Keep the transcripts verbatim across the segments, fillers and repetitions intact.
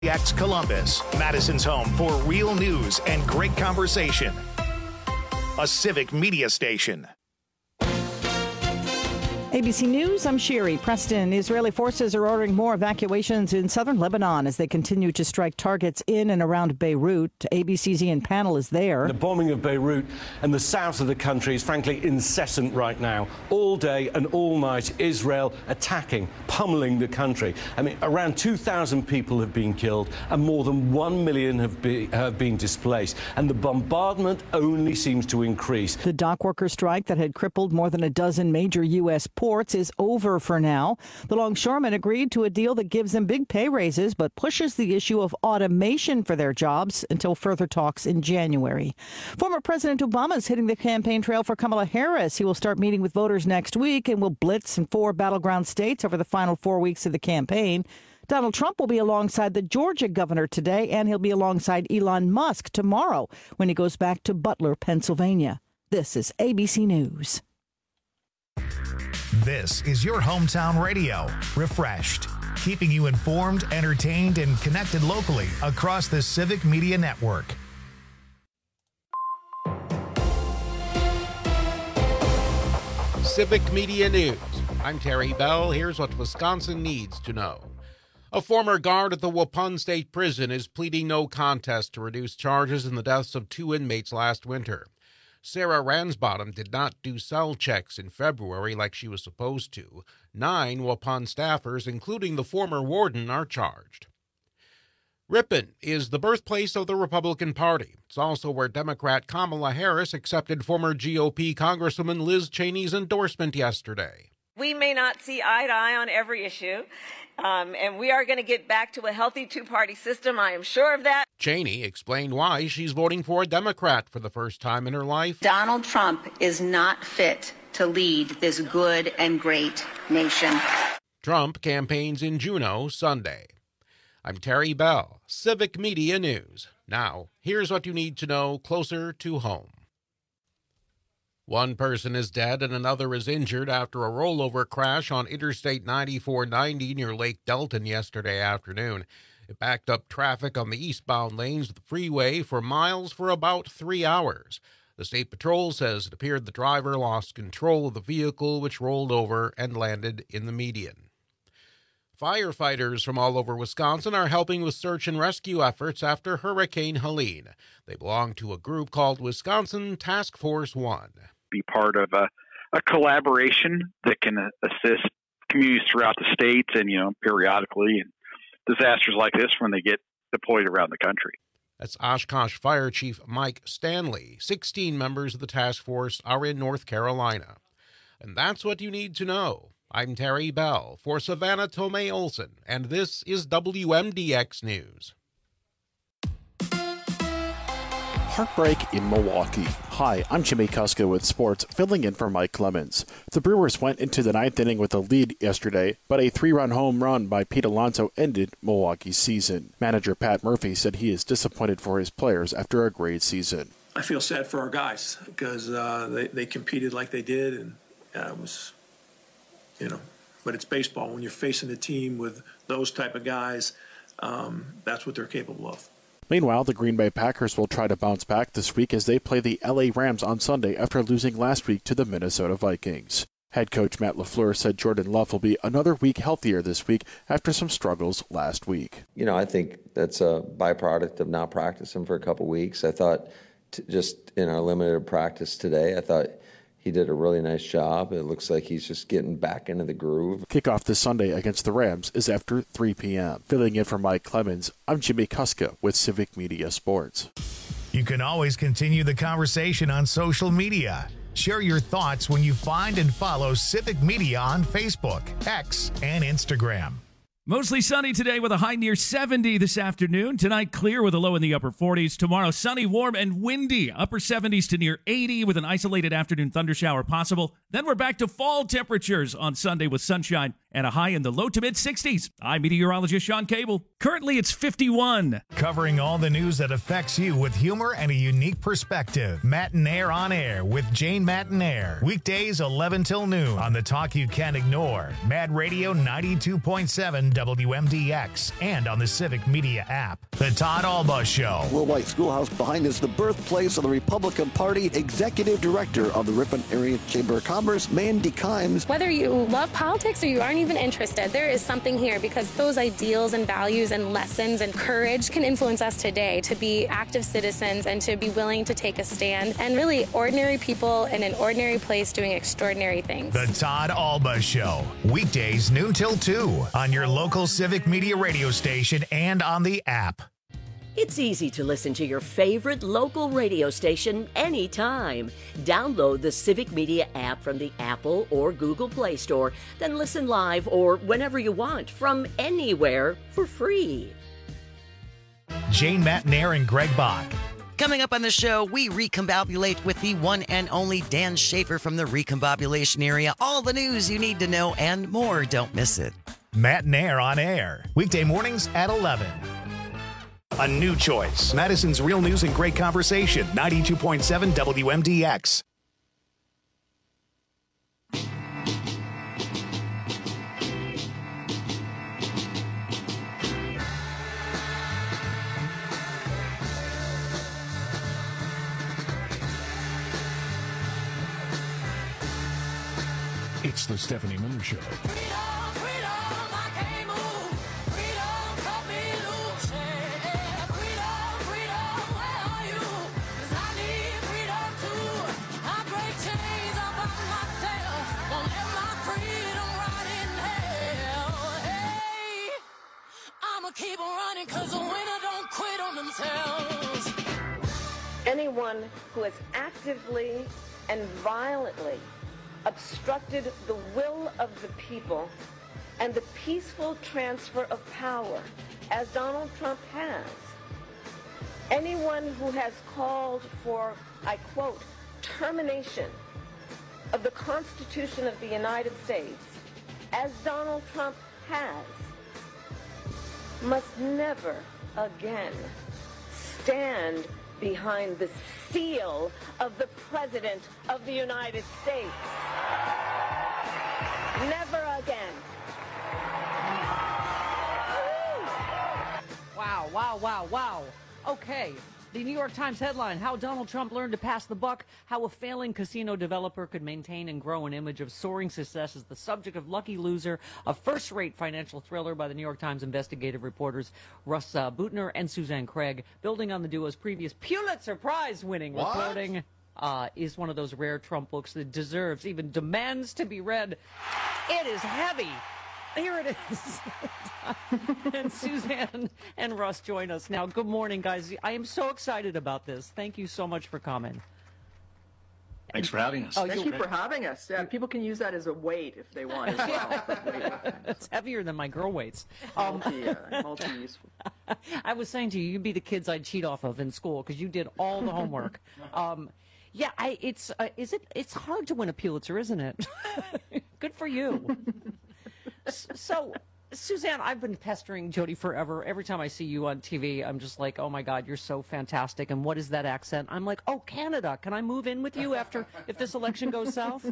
X Columbus, Madison's home for real news and great conversation. A civic media station. A B C News, I'm Sherry Preston. Israeli forces are ordering more evacuations in southern Lebanon as they continue to strike targets in and around Beirut. A B C's Ian Pannell is there. The bombing of Beirut and the south of the country is frankly incessant right now. All day and all night, Israel attacking, pummeling the country. I mean, around two thousand people have been killed and more than one million have, be, have been displaced. And the bombardment only seems to increase. The dock worker strike that had crippled more than a dozen major U S ports is over for now. The longshoremen agreed to a deal that gives them big pay raises but pushes the issue of automation for their jobs until further talks in January. Former President Obama is hitting the campaign trail for Kamala Harris. He will start meeting with voters next week and will blitz in four battleground states over the final four weeks of the campaign. Donald Trump will be alongside the Georgia governor today, and he'll be alongside Elon Musk tomorrow when he goes back to Butler, Pennsylvania. This is A B C News. This is your hometown radio, Refreshed, keeping you informed, entertained, and connected locally across the Civic Media Network. Civic Media News. I'm Terry Bell. Here's what Wisconsin needs to know. A former guard at the Waupun State Prison is pleading no contest to reduce charges in the deaths of two inmates last winter. Sarah Ransbottom did not do cell checks in February like she was supposed to. Nine Waupun staffers, including the former warden, are charged. Ripon is the birthplace of the Republican Party. It's also where Democrat Kamala Harris accepted former G O P Congresswoman Liz Cheney's endorsement yesterday. We may not see eye to eye on every issue, um, and we are going to get back to a healthy two-party system. I am sure of that. Cheney explained why she's voting for a Democrat for the first time in her life. Donald Trump is not fit to lead this good and great nation. Trump campaigns in Juneau Sunday. I'm Terry Bell, Civic Media News. Now, here's what you need to know closer to home. One person is dead and another is injured after a rollover crash on Interstate ninety-four ninety near Lake Delton yesterday afternoon. It backed up traffic on the eastbound lanes of the freeway for miles for about three hours. The State Patrol says it appeared the driver lost control of the vehicle, which rolled over and landed in the median. Firefighters from all over Wisconsin are helping with search and rescue efforts after Hurricane Helene. They belong to a group called Wisconsin Task Force One. Be part of a, a collaboration that can assist communities throughout the state and, you know, periodically and disasters like this when they get deployed around the country. That's Oshkosh Fire Chief Mike Stanley. sixteen members of the task force are in North Carolina. And that's what you need to know. I'm Terry Bell for Savannah Tomei Olson, and this is W M D X News. Heartbreak in Milwaukee. Hi, I'm Jimmy Kuska with sports, filling in for Mike Clemens. The Brewers went into the ninth inning with a lead yesterday, but a three-run home run by Pete Alonso ended Milwaukee's season. Manager Pat Murphy said he is disappointed for his players after a great season. I feel sad for our guys because uh, they, they competed like they did, and uh, it was, you know, but it's baseball. When you're facing a team with those type of guys, um, that's what they're capable of. Meanwhile, the Green Bay Packers will try to bounce back this week as they play the L A Rams on Sunday after losing last week to the Minnesota Vikings. Head coach Matt LaFleur said Jordan Love will be another week healthier this week after some struggles last week. You know, I think that's a byproduct of not practicing for a couple weeks. I thought t- just in our limited practice today, I thought he did a really nice job. It looks like he's just getting back into the groove. Kickoff this Sunday against the Rams is after three p.m. Filling in for Mike Clemens, I'm Jimmy Kuska with Civic Media Sports. You can always continue the conversation on social media. Share your thoughts when you find and follow Civic Media on Facebook, X, and Instagram. Mostly sunny today with a high near seventy this afternoon. Tonight, clear with a low in the upper forties. Tomorrow, sunny, warm, and windy. Upper seventies to near eighty with an isolated afternoon thundershower possible. Then we're back to fall temperatures on Sunday with sunshine and a high in the low to mid sixties. I'm meteorologist Sean Cable. Currently, it's fifty-one. Covering all the news that affects you with humor and a unique perspective. Matinaire on Air with Jane Matinaire. Weekdays eleven till noon on the talk you can't ignore. Mad Radio ninety-two point seven W M D X and on the Civic Media app. The Todd Alba Show. Will-White Schoolhouse behind is the birthplace of the Republican Party. Executive Director of the Ripon Area Chamber of Commerce, Mandy Kimes. Whether you love politics or you aren't even interested, there is something here because those ideals and values and lessons and courage can influence us today to be active citizens and to be willing to take a stand and really ordinary people in an ordinary place doing extraordinary things. The Todd Alba Show. Weekdays noon till two on your local Civic Media radio station and on the app. It's easy to listen to your favorite local radio station anytime. Download the Civic Media app from the Apple or Google Play Store, then listen live or whenever you want from anywhere for free. Jane Matinaire and Greg Bach. Coming up on the show, we recombobulate with the one and only Dan Schaefer from the Recombobulation Area. All the news you need to know and more. Don't miss it. Matinaire on Air. Weekday mornings at eleven. A new choice. Madison's Real News and Great Conversation. ninety-two point seven W M D X. It's the Stephanie Miller Show. Keep on running because the winner don't quit on themselves. Anyone who has actively and violently obstructed the will of the people and the peaceful transfer of power, as Donald Trump has. Anyone who has called for, I quote, termination of the Constitution of the United States, as Donald Trump has, must never again stand behind the seal of the President of the United States. Never again. Wow, wow, wow, wow. Okay. The New York Times headline, How Donald Trump Learned to Pass the Buck, How a Failing Casino Developer Could Maintain and Grow an Image of Soaring Success, is the subject of Lucky Loser, a first-rate financial thriller by the New York Times investigative reporters Russ uh, Boutner and Suzanne Craig, building on the duo's previous Pulitzer Prize-winning What? reporting. Uh, is one of those rare Trump books that deserves, even demands to be read. It is heavy. Here it is. And Suzanne and Russ join us now. Good morning, guys. I am so excited about this. Thank you so much for coming. Thanks for having us. Oh, Thank you for having us. Yeah, people can use that as a weight if they want as well. It's heavier than my girl weights. Um, multi, uh, multi-useful. I was saying to you, you'd be the kids I'd cheat off of in school because you did all the homework. Um, yeah, I, it's uh, is it? It's hard to win a Pulitzer, isn't it? Good for you. So, Suzanne, I've been pestering Jody forever. Every time I see you on T V, I'm just like, oh, my God, you're so fantastic. And what is that accent? I'm like, oh, Canada. Can I move in with you after if this election goes south?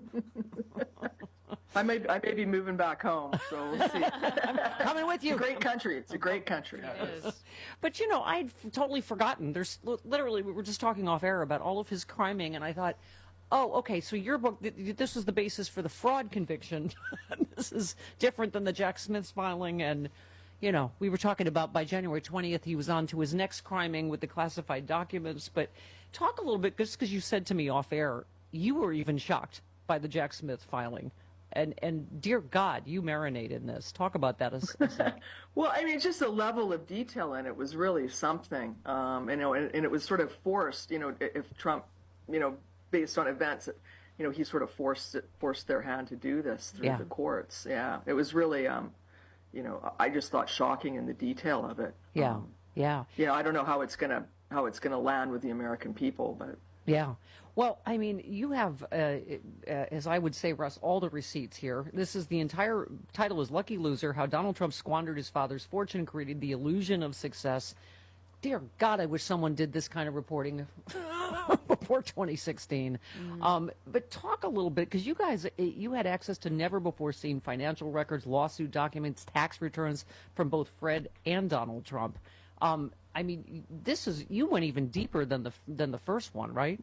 I may I may be moving back home, so we'll see. Coming with you. It's a great country. It's a great country. It is. But, you know, I'd f- totally forgotten. There's literally, we were just talking off air about all of his criming, and I thought, oh, okay, so your book, th- this was the basis for the fraud conviction. This is different than the Jack Smith's filing. And, you know, we were talking about by January twentieth, he was on to his next criming with the classified documents. But talk a little bit, just because you said to me off air, you were even shocked by the Jack Smith filing. And, and dear God, you marinate in this. Talk about that. As, as a... Well, I mean, it's just the level of detail in it was really something. Um, you know, and, and it was sort of forced, you know, if Trump, you know, based on events, you know, he sort of forced forced their hand to do this through Yeah. the courts. Yeah, it was really, um, you know, I just thought shocking in the detail of it. Yeah, Um, yeah. yeah, I don't know how it's gonna how it's gonna land with the American people, but Yeah. Well, I mean, you have, uh, uh, as I would say, Russ, all the receipts here. This is the entire title is Lucky Loser, How Donald Trump Squandered His Father's Fortune and Created the Illusion of Success. Dear God, I wish someone did this kind of reporting before twenty sixteen. Mm. Um, but talk a little bit, because you guys, you had access to never-before-seen financial records, lawsuit documents, tax returns from both Fred and Donald Trump. Um, I mean, this is, you went even deeper than the than the first one, right?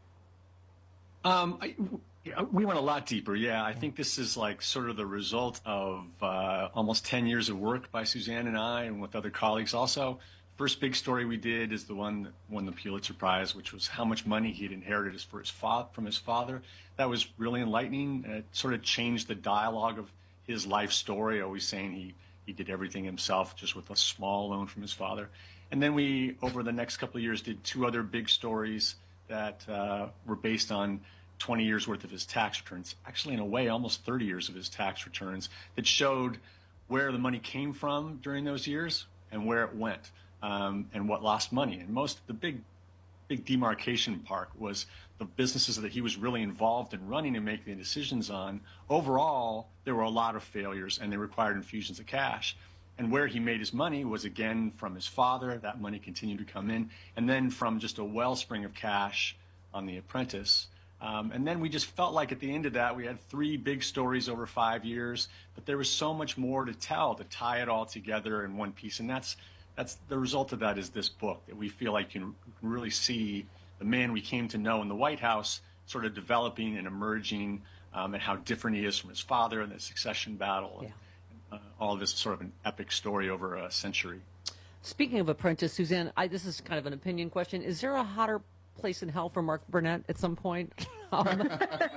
Um, I, we went a lot deeper. Yeah, I think this is like sort of the result of uh, almost ten years of work by Suzanne and I, and with other colleagues also. First big story we did is the one that won the Pulitzer Prize, which was how much money he'd inherited for his fa- from his father. That was really enlightening. It sort of changed the dialogue of his life story, always saying he, he did everything himself just with a small loan from his father. And then we, over the next couple of years, did two other big stories that uh, were based on twenty years worth of his tax returns, actually in a way almost thirty years of his tax returns, that showed where the money came from during those years and where it went. Um, and what lost money. And most, the big, big demarcation part was the businesses that he was really involved in running and making the decisions on. Overall, there were a lot of failures and they required infusions of cash. And where he made his money was, again, from his father. That money continued to come in. And then from just a wellspring of cash on The Apprentice. Um, and then we just felt like at the end of that, we had three big stories over five years. But there was so much more to tell, to tie it all together in one piece. And that's That's the result of that is this book, that we feel like you can really see the man we came to know in the White House sort of developing and emerging, um, and how different he is from his father in the succession battle. Yeah. And, uh, all of this is sort of an epic story over a century. Speaking of Apprentice, Suzanne, I, this is kind of an opinion question. Is there a hotter place in hell for Mark Burnett at some point? Um,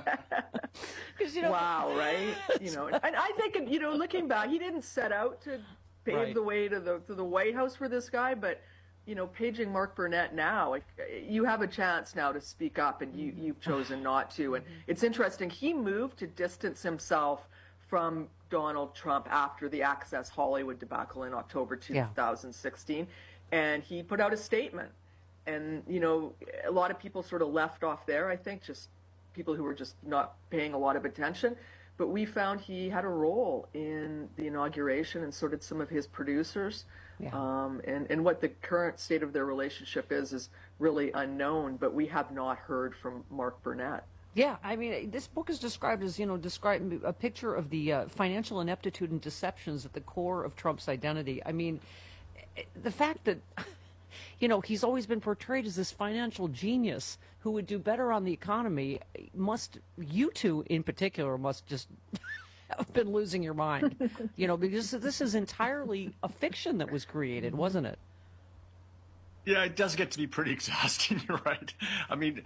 you know, wow, right? You know, and I think, you know, looking back, he didn't set out to pave right. the way to the to the White House for this guy, but you know, paging Mark Burnett now, like, you have a chance now to speak up, and you you've chosen not to. And it's interesting. He moved to distance himself from Donald Trump after the Access Hollywood debacle in October two thousand sixteen, yeah. and he put out a statement. And you know, a lot of people sort of left off there. I think just people who were just not paying a lot of attention. But we found he had a role in the inauguration, and so did some of his producers. Yeah. Um, and, and what the current state of their relationship is is really unknown, but we have not heard from Mark Burnett. Yeah, I mean, this book is described as, you know, describe a picture of the uh, financial ineptitude and deceptions at the core of Trump's identity. I mean, the fact that, you know, he's always been portrayed as this financial genius who would do better on the economy must, you two in particular, must just have been losing your mind, you know, because this is entirely a fiction that was created, wasn't it? Yeah, it does get to be pretty exhausting, you're right. I mean,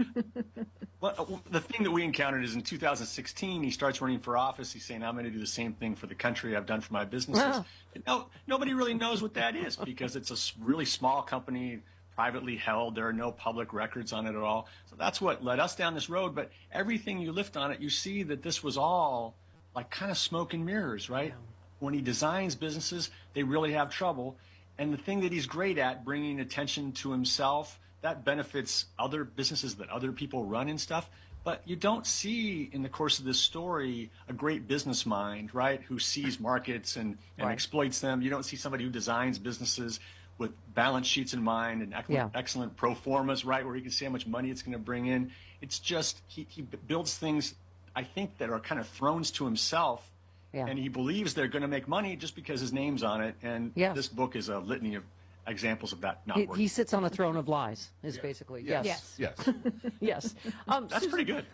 the thing that we encountered is in two thousand sixteen, he starts running for office. He's saying, I'm going to do the same thing for the country I've done for my businesses. Wow. No, nobody really knows what that is, because it's a really small company, privately held. There are no public records on it at all. So that's what led us down this road. But everything you lift on it, you see that this was all like kind of smoke and mirrors, right? Yeah. When he designs businesses, they really have trouble. And the thing that he's great at, bringing attention to himself, that benefits other businesses that other people run and stuff. But you don't see in the course of this story a great business mind, right, who sees markets and, and right. exploits them. You don't see somebody who designs businesses with balance sheets in mind and excellent, yeah. excellent pro formas, right, where he can see how much money it's going to bring in. It's just he, he builds things, I think, that are kind of thrones to himself. Yeah. And he believes they're going to make money just because his name's on it. And yes. this book is a litany of examples of that not he, working. He sits on a throne of lies, is yes. basically. Yes. Yes. Yes. Yes. yes. Um, That's Susan, pretty good.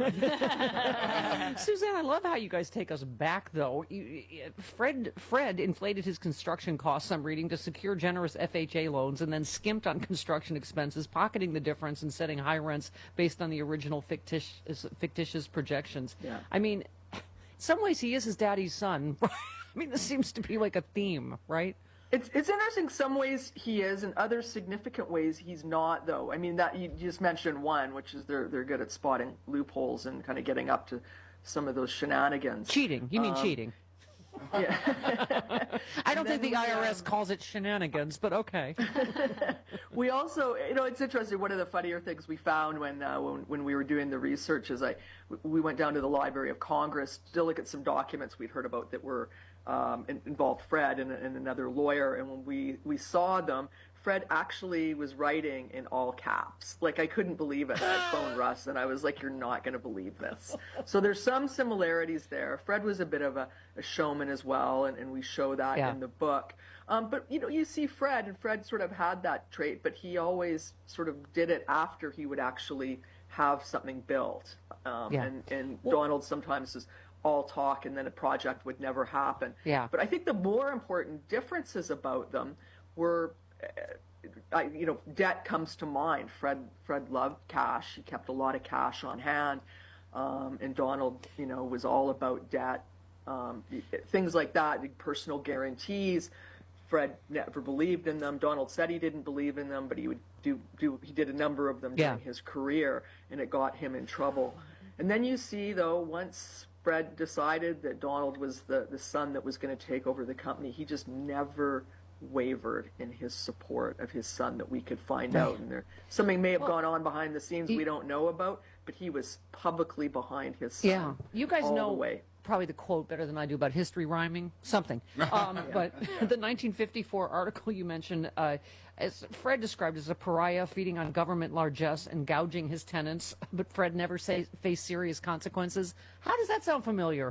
Suzanne, I love how you guys take us back, though. You, Fred, Fred inflated his construction costs, I'm reading, to secure generous F H A loans, and then skimped on construction expenses, pocketing the difference and setting high rents based on the original fictitious, fictitious projections. Yeah. I mean, in some ways, he is his daddy's son. I mean, this seems to be like a theme, right? It's it's interesting. Some ways he is, in other significant ways he's not. Though I mean, that you just mentioned one, which is they're they're good at spotting loopholes and kind of getting up to some of those shenanigans. Cheating? You mean um, cheating? Yeah. I don't think the I R S calls it shenanigans, but okay. We also, you know, it's interesting. One of the funnier things we found when uh, when, when we were doing the research is I we went down to the Library of Congress to look at some documents we'd heard about that were um, in, involved Fred and, and another lawyer, and when we we saw them, Fred actually was writing in all caps. Like, I couldn't believe it. I phoned Russ, and I was like, you're not going to believe this. So there's some similarities there. Fred was a bit of a, a showman as well, and, and we show that Yeah. in the book. Um, but, you know, you see Fred, and Fred sort of had that trait, but he always sort of did it after he would actually have something built. Um, Yeah. And, and Donald sometimes is all talk, and then a project would never happen. Yeah. But I think the more important differences about them were... I, you know, debt comes to mind. Fred Fred loved cash. He kept a lot of cash on hand, um, and Donald, you know, was all about debt, um, things like that, personal guarantees. Fred never believed in them. Donald said he didn't believe in them, but he would do do. He did a number of them Yeah. during his career, and it got him in trouble. And then you see, though, once Fred decided that Donald was the the son that was going to take over the company, he just never wavered in his support of his son that we could find Right. out. And there something may have Well, gone on behind the scenes he- we don't know about, but he was publicly behind his son. Yeah, you guys all know the way. probably the quote better than I do about history rhyming, something. Um, But the nineteen fifty-four article you mentioned, uh, as Fred described as a pariah feeding on government largesse and gouging his tenants, but Fred never say, faced serious consequences. How does that sound familiar?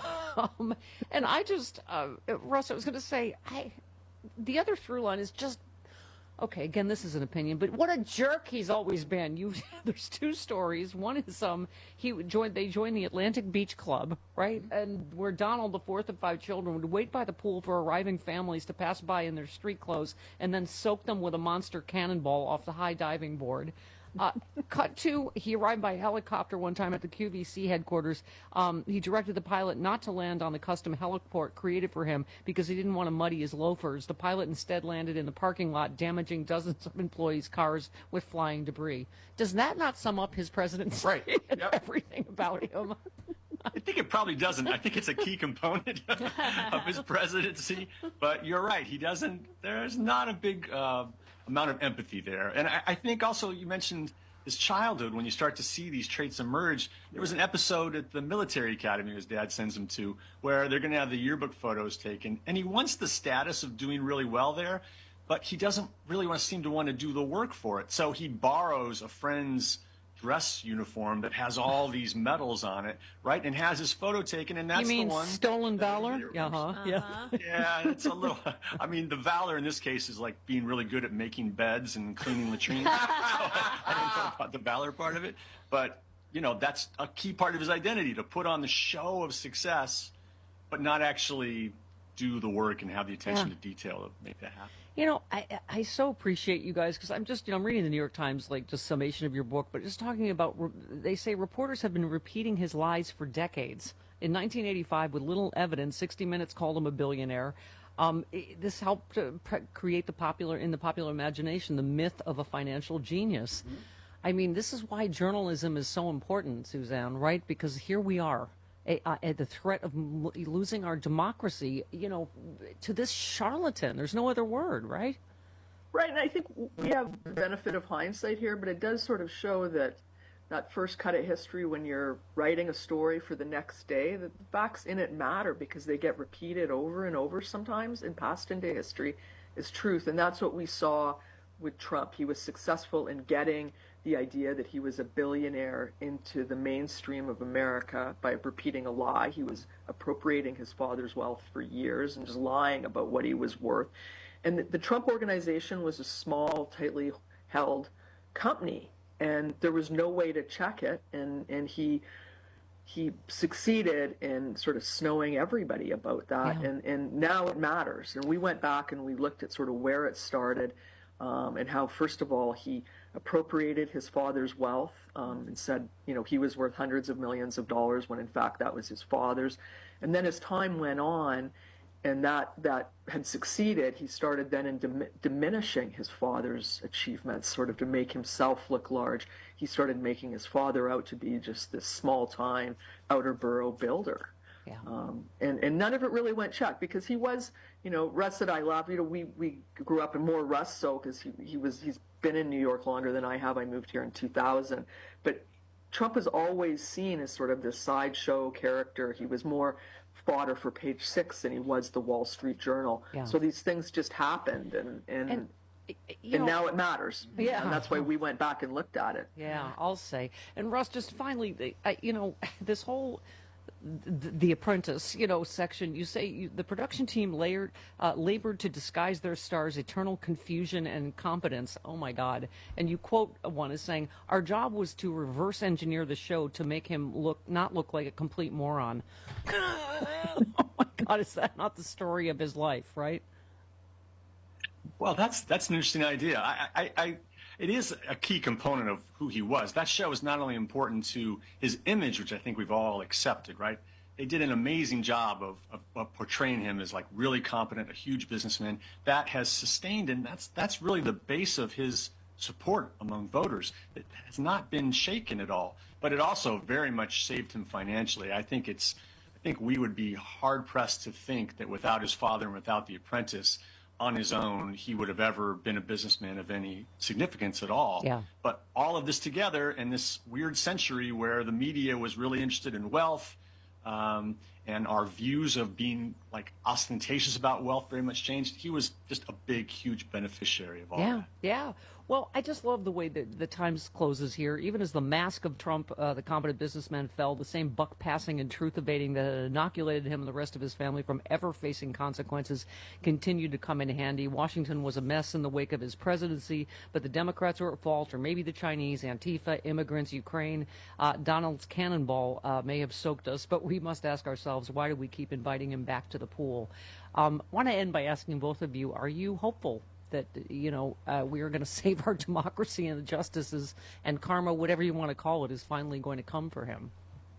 Um, and I just, uh, Russ, I was going to say, I, the other through line is just, okay, again, this is an opinion, but what a jerk he's always been. You, there's two stories. One is um, he joined. They joined the Atlantic Beach Club, right? And where Donald, the fourth of five children, would wait by the pool for arriving families to pass by in their street clothes, and then soak them with a monster cannonball off the high diving board. Uh, cut to, he arrived by helicopter one time at the Q V C headquarters. Um, he directed the pilot not to land on the custom heliport created for him because he didn't want to muddy his loafers. The pilot instead landed in the parking lot, damaging dozens of employees' cars with flying debris. Does that not sum up his presidency Right. and everything about him? I think it probably doesn't. I think it's a key component of his presidency. But you're right. He doesn't. There's not a big uh, amount of empathy there. And I, I think also you mentioned his childhood when you start to see these traits emerge. There was an episode at the military academy his dad sends him to where they're going to have the yearbook photos taken. And he wants the status of doing really well there, but he doesn't really want to seem to want to do the work for it. So he borrows a friend's dress uniform that has all these medals on it, right? And has his photo taken, and that's you mean the one. stolen valor? Uh-huh. Yeah. Yeah, it's a little. I mean, the valor in this case is like being really good at making beds and cleaning latrines. So I don't know about the valor part of it, but you know, that's a key part of his identity, to put on the show of success, but not actually do the work and have the attention Yeah. to detail to make that happen. You know, I I so appreciate you guys because I'm just, you know, I'm reading the New York Times, like, just summation of your book, but just talking about, they say reporters have been repeating his lies for decades. In nineteen eighty-five, with little evidence, sixty minutes called him a billionaire. Um, it- this helped to pre- create the popular, in the popular imagination, the myth of a financial genius. I mean, this is why journalism is so important, Suzanne, right? Because here we are. A, uh, at the threat of m- losing our democracy, you know, to this charlatan. There's no other word, right? Right, and I think we have the benefit of hindsight here, but it does sort of show that that first cut of history when you're writing a story for the next day, that the facts in it matter because they get repeated over and over sometimes and passed into history is truth. And that's what we saw with Trump. He was successful in getting the idea that he was a billionaire into the mainstream of America by repeating a lie. He was appropriating his father's wealth for years and just lying about what he was worth. And the, the Trump Organization was a small, tightly held company, and there was no way to check it. And, and he he succeeded in sort of snowing everybody about that. Yeah. And, and now it matters. And we went back and we looked at sort of where it started. Um, and how, first of all, he appropriated his father's wealth um, and said, you know, he was worth hundreds of millions of dollars when, in fact, that was his father's. And then as time went on and that that had succeeded, he started then in dim- diminishing his father's achievements, sort of to make himself look large. He started making his father out to be just this small-time outer borough builder. Yeah. Um, and, and none of it really went check because he was, you know, Russ and I love, you know, we, we grew up in more Russ so because he, he was, he's been in New York longer than I have. I moved here in two thousand. But Trump is always seen as sort of this sideshow character. He was more fodder for Page Six than he was the Wall Street Journal. Yeah. So these things just happened and, and, and You and know, now it matters. Yeah. And that's why we went back and looked at it. Yeah, I'll say. And Russ, just finally, I, you know, this whole the, the Apprentice, you know, section. You say you, the production team layered, uh, labored to disguise their stars' eternal confusion and incompetence. Oh my God! And you quote one as saying, "Our job was to reverse engineer the show to make him look not look like a complete moron." Oh my God! Is that not the story of his life, right? Well, that's that's an interesting idea. I, I, I, it is a key component of who he was. That show is not only important to his image, which I think we've all accepted, right? They did an amazing job of, of, of portraying him as like really competent, a huge businessman. That has sustained, and that's that's really the base of his support among voters. It has not been shaken at all, but it also very much saved him financially. I think it's, I think we would be hard pressed to think that without his father and without The Apprentice, on his own, he would have ever been a businessman of any significance at all. Yeah. But all of this together in this weird century where the media was really interested in wealth, um, and our views of being like ostentatious about wealth very much changed, he was just a big, huge beneficiary of all yeah, that. Yeah. Well, I just love the way that the Times closes here. Even as the mask of Trump, uh, the competent businessman, fell, the same buck passing and truth evading that had inoculated him and the rest of his family from ever facing consequences continued to come in handy. Washington was a mess in the wake of his presidency, but the Democrats were at fault, or maybe the Chinese, Antifa, immigrants, Ukraine. Uh, Donald's cannonball uh, may have soaked us, but we must ask ourselves, why do we keep inviting him back to the pool? Um, I want to end by asking both of you, are you hopeful that, you know, uh, we are going to save our democracy and the justices and karma, whatever you want to call it, is finally going to come for him?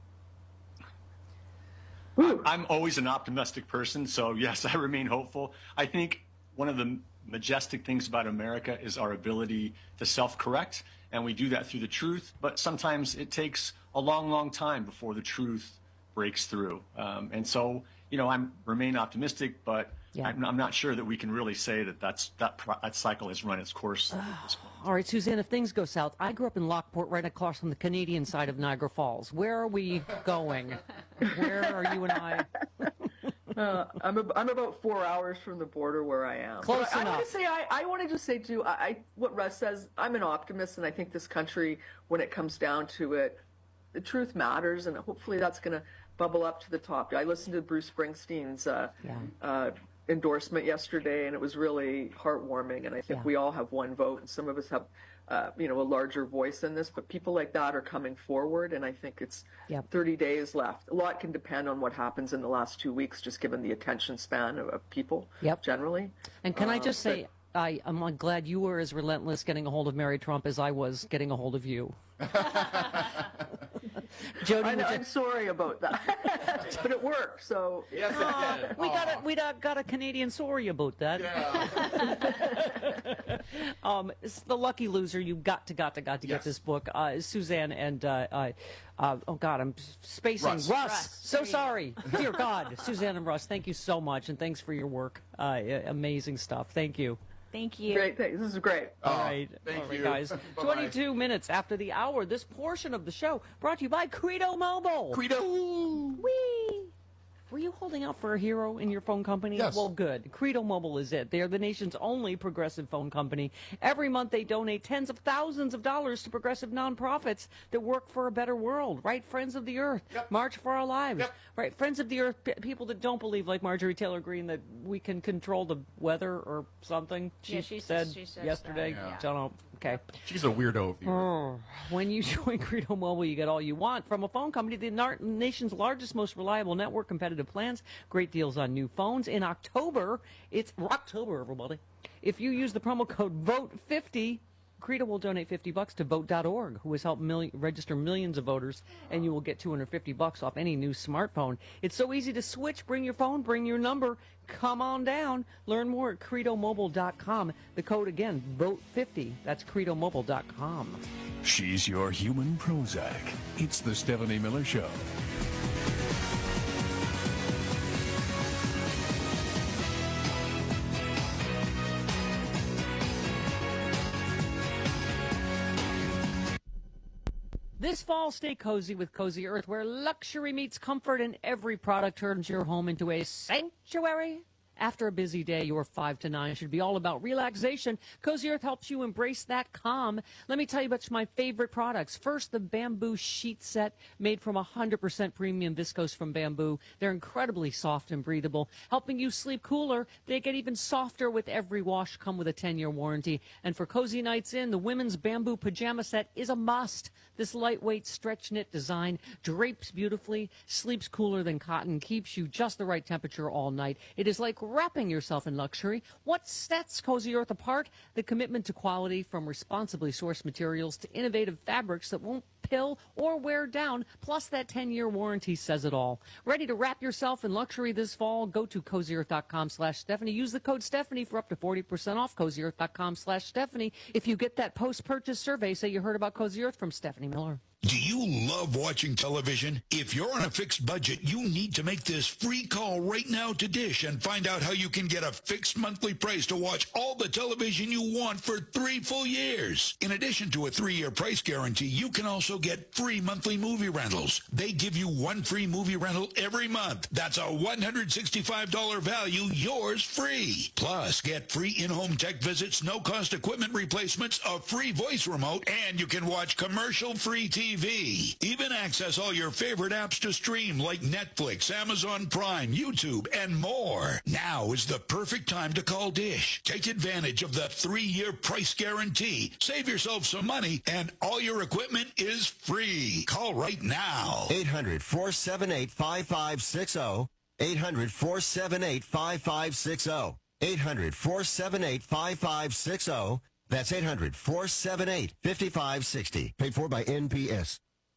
I'm always an optimistic person, so yes, I remain hopeful. I think one of the majestic things about America is our ability to self-correct, and we do that through the truth, but sometimes it takes a long, long time before the truth breaks through. Um, and so, you know, I remain optimistic, but yeah. I'm, I'm not sure that we can really say that that's, that, that cycle has run its course. All right, Suzanne, if things go south, I grew up in Lockport, right across from the Canadian side of Niagara Falls. Where are we going? Where are you and I? uh, I'm, a, I'm about four hours from the border where I am. Close but I, enough. I want to say, I, I want to just say, too, I, I, what Russ says, I'm an optimist, and I think this country, when it comes down to it, the truth matters, and hopefully that's going to bubble up to the top. I listened to Bruce Springsteen's uh, yeah. uh, endorsement yesterday, and it was really heartwarming. And I think yeah. we all have one vote, and some of us have, uh, you know, a larger voice in this. But people like that are coming forward, and I think it's yep. thirty days left. A lot can depend on what happens in the last two weeks, just given the attention span of, of people yep. generally. And can uh, I just say, but, I, I'm glad you were as relentless getting a hold of Mary Trump as I was getting a hold of you. Jody, I know, I'm sorry about that, but it worked. So yes, it uh, did. we got a we got a Canadian sorry about that. Yeah. um, it's the lucky loser. You got to got to got to yes. get this book, uh, Suzanne and uh, uh, uh, oh God, I'm spacing Russ. Russ. Russ. So sorry, dear God, Suzanne and Russ. Thank you so much, and thanks for your work. Uh, amazing stuff. Thank you. Thank you. Great, thanks. This is great. All right, thank all right, you. guys. Bye-bye. twenty-two minutes after the hour. This portion of the show brought to you by Credo Mobile. Credo. Whee! Were you holding out for a hero in your phone company? Yes. Well, good. Credo Mobile is it. They are the nation's only progressive phone company. Every month they donate tens of thousands of dollars to progressive nonprofits that work for a better world. Right? Friends of the Earth. Yep. March for Our Lives. Yep. Right? Friends of the Earth, p- people that don't believe, like Marjorie Taylor Greene, that we can control the weather or something. She, Yeah, she said says- she says yesterday. that, yeah. Don't know. Okay. She's a weirdo viewer. Oh, when you join Credo Mobile, you get all you want from a phone company, the nar- nation's largest, most reliable network, competitive plans, great deals on new phones. In October, it's October, everybody. If you use the promo code vote fifty, Credo will donate fifty bucks to vote dot org, who has helped mil- register millions of voters, and you will get two hundred fifty bucks off any new smartphone. It's so easy to switch. Bring your phone, bring your number. Come on down. Learn more at credo mobile dot com. The code again, vote fifty. That's credo mobile dot com. She's your human Prozac. It's the Stephanie Miller Show. This fall, stay cozy with Cozy Earth, where luxury meets comfort and every product turns your home into a sanctuary. After a busy day, your five to nine should be all about relaxation. Cozy Earth helps you embrace that calm. Let me tell you about my favorite products. First, the bamboo sheet set made from one hundred percent premium viscose from bamboo. They're incredibly soft and breathable, helping you sleep cooler. They get even softer with every wash, come with a ten-year warranty. And for cozy nights in, the women's bamboo pajama set is a must. This lightweight stretch knit design drapes beautifully, sleeps cooler than cotton, keeps you just the right temperature all night. It is like wrapping yourself in luxury. What sets Cozy Earth apart? The commitment to quality, from responsibly sourced materials to innovative fabrics that won't pill or wear down, plus that ten-year warranty says it all. Ready to wrap yourself in luxury this fall? Go to cozyearth.com slash Stephanie. Use the code Stephanie for up to forty percent off. cozyearth.com slash Stephanie. If you get that post-purchase survey, say you heard about Cozy Earth from Stephanie Miller. Do you love watching television? If you're on a fixed budget, you need to make this free call right now to Dish and find out how you can get a fixed monthly price to watch all the television you want for three full years. In addition to a three-year price guarantee, you can also get free monthly movie rentals. They give you one free movie rental every month. That's a one hundred sixty-five dollars value, yours free. Plus, get free in-home tech visits, no-cost equipment replacements, a free voice remote, and you can watch commercial-free T V. T V. Even access all your favorite apps to stream like Netflix, Amazon Prime, YouTube, and more. Now is the perfect time to call Dish. Take advantage of the three-year price guarantee. Save yourself some money, and all your equipment is free. Call right now. eight hundred, four seven eight, five five six zero. eight hundred, four seven eight, five five six zero. eight hundred, four seven eight, five five six zero. That's eight hundred, four seven eight, five five six zero. Paid for by N P S.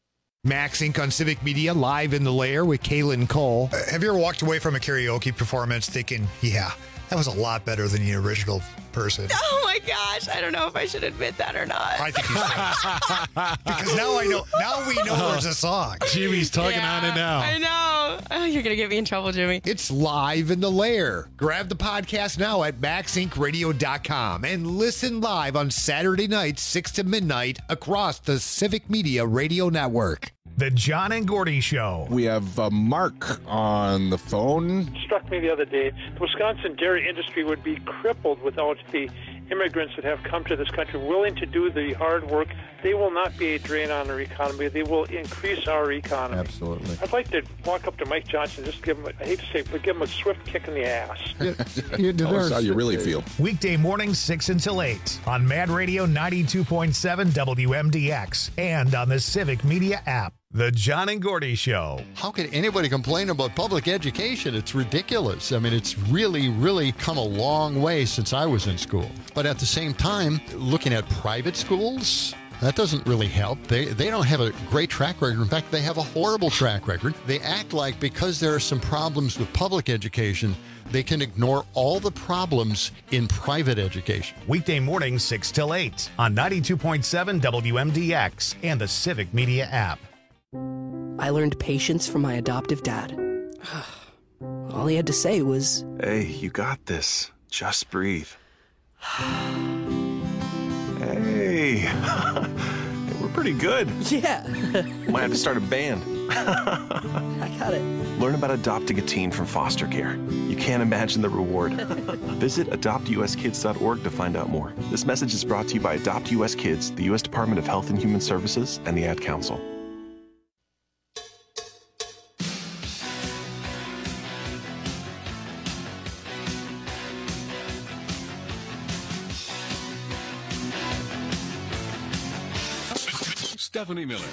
Max Incorporated on Civic Media, live in the lair with Kaylin Cole. Uh, have you ever walked away from a karaoke performance thinking, yeah, that was a lot better than the original person? Oh my gosh, I don't know if I should admit that or not. I think you should. Because now I know. Now we know there's a song. Jimmy's tugging Yeah, on it now. I know. Oh, you're gonna get me in trouble, Jimmy. It's live in the lair. Grab the podcast now at max inc radio dot com and listen live on Saturday nights, six to midnight, across the Civic Media Radio Network. The John and Gordy Show. We have uh, Mark on the phone. It struck me the other day, the Wisconsin dairy industry would be crippled without the immigrants that have come to this country willing to do the hard work. They will not be a drain on our economy. They will increase our economy. Absolutely. I'd like to walk up to Mike Johnson and just give him, a, I hate to say it, but give him a swift kick in the ass. Tell us how you really feel. Weekday mornings, six until eight on Mad Radio ninety-two point seven W M D X and on the Civic Media app. The John and Gordy Show. How can anybody complain about public education? It's ridiculous. I mean, it's really, really come a long way since I was in school. But at the same time, looking at private schools, that doesn't really help. They they don't have a great track record. In fact, they have a horrible track record. They act like because there are some problems with public education, they can ignore all the problems in private education. Weekday mornings, six till eight on ninety-two point seven W M D X and the Civic Media app. I learned patience from my adoptive dad. All he had to say was, "Hey, you got this. Just breathe." Hey, we're pretty good. Yeah. Might have to start a band. I got it. Learn about adopting a teen from foster care. You can't imagine the reward. Visit adopt u s kids dot org to find out more. This message is brought to you by Adopt U S Kids, the U S Department of Health and Human Services, and the Ad Council. Stephanie Miller.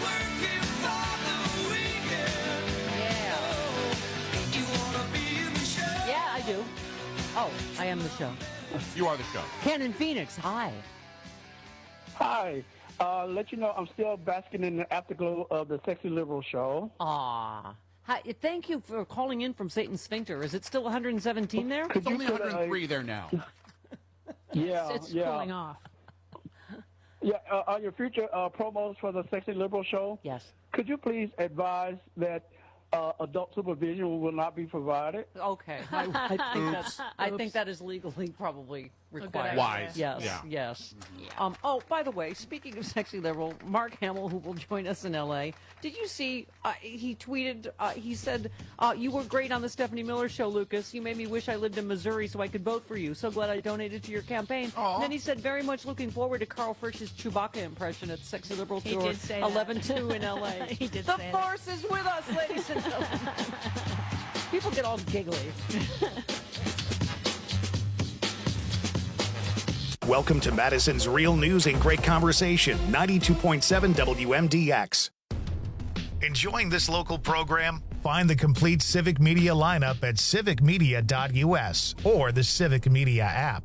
Yeah, I do. Oh, I am the show. You are the show. Ken in Phoenix, hi. Hi. Uh, let you know I'm still basking in the afterglow of the Sexy Liberal show. Aw. Hi, thank you for calling in from Satan's Sphincter. Is it still one hundred seventeen there? Could It's only you one put hundred a- three there now. Yeah, It's yeah. cooling off. Yeah, uh, on your future uh, promos for the Sexy Liberal show, yes. could you please advise that uh, adult supervision will not be provided. Okay, I, I think that's. I think that is legally probably required. Wise. Yes. Yeah. Yes. Um, oh, by the way, speaking of sexy liberal, Mark Hamill, who will join us in L A, did you see? Uh, he tweeted. Uh, he said, uh, "You were great on the Stephanie Miller Show, Lucas. You made me wish I lived in Missouri so I could vote for you. So glad I donated to your campaign." And then he said, "Very much looking forward to Carl Frisch's Chewbacca impression at Sexy Liberal He Tour did say that. eleven two in L A." He did the say that. force is with us, ladies and gentlemen. People get all giggly. Welcome to Madison's Real News and Great Conversation, ninety-two point seven W M D X. Enjoying this local program? Find the complete Civic Media lineup at civic media dot U S or the Civic Media app.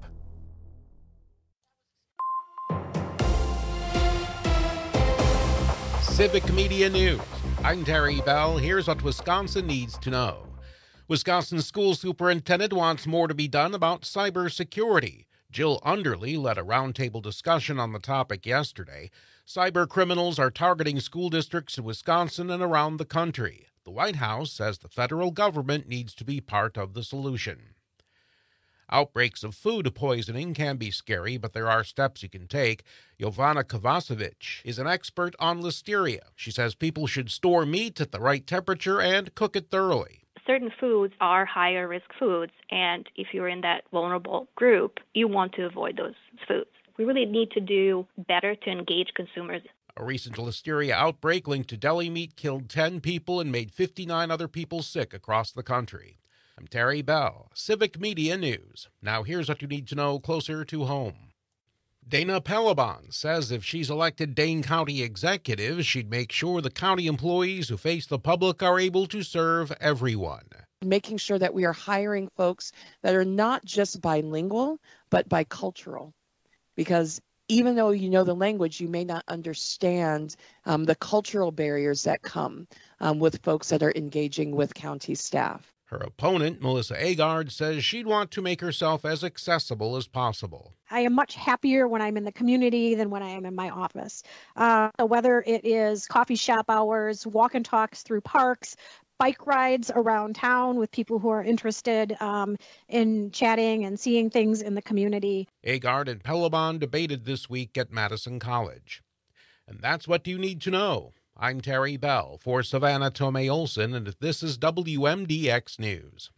Civic Media News. I'm Terry Bell. Here's what Wisconsin needs to know. Wisconsin school superintendent wants more to be done about cybersecurity. Jill Underly led a roundtable discussion on the topic yesterday. Cyber criminals are targeting school districts in Wisconsin and around the country. The White House says the federal government needs to be part of the solution. Outbreaks of food poisoning can be scary, but there are steps you can take. Jovana Kovacevic is an expert on listeria. She says people should store meat at the right temperature and cook it thoroughly. Certain foods are higher risk foods, and if you're in that vulnerable group, you want to avoid those foods. We really need to do better to engage consumers. A recent listeria outbreak linked to deli meat killed ten people and made fifty-nine other people sick across the country. I'm Terry Bell, Civic Media News. Now here's what you need to know closer to home. Dana Pelabon says if she's elected Dane County executive, she'd make sure the county employees who face the public are able to serve everyone. Making sure that we are hiring folks that are not just bilingual, but bicultural. Because even though you know the language, you may not understand um, the cultural barriers that come um, with folks that are engaging with county staff. Her opponent, Melissa Agard, says she'd want to make herself as accessible as possible. I am much happier when I'm in the community than when I am in my office. Uh, whether it is coffee shop hours, walk and talks through parks, bike rides around town with people who are interested um, in chatting and seeing things in the community. Agard and Pelabon debated this week at Madison College. And that's what you need to know. I'm Terry Bell for Savannah Tomei Olson, and this is W M D X News.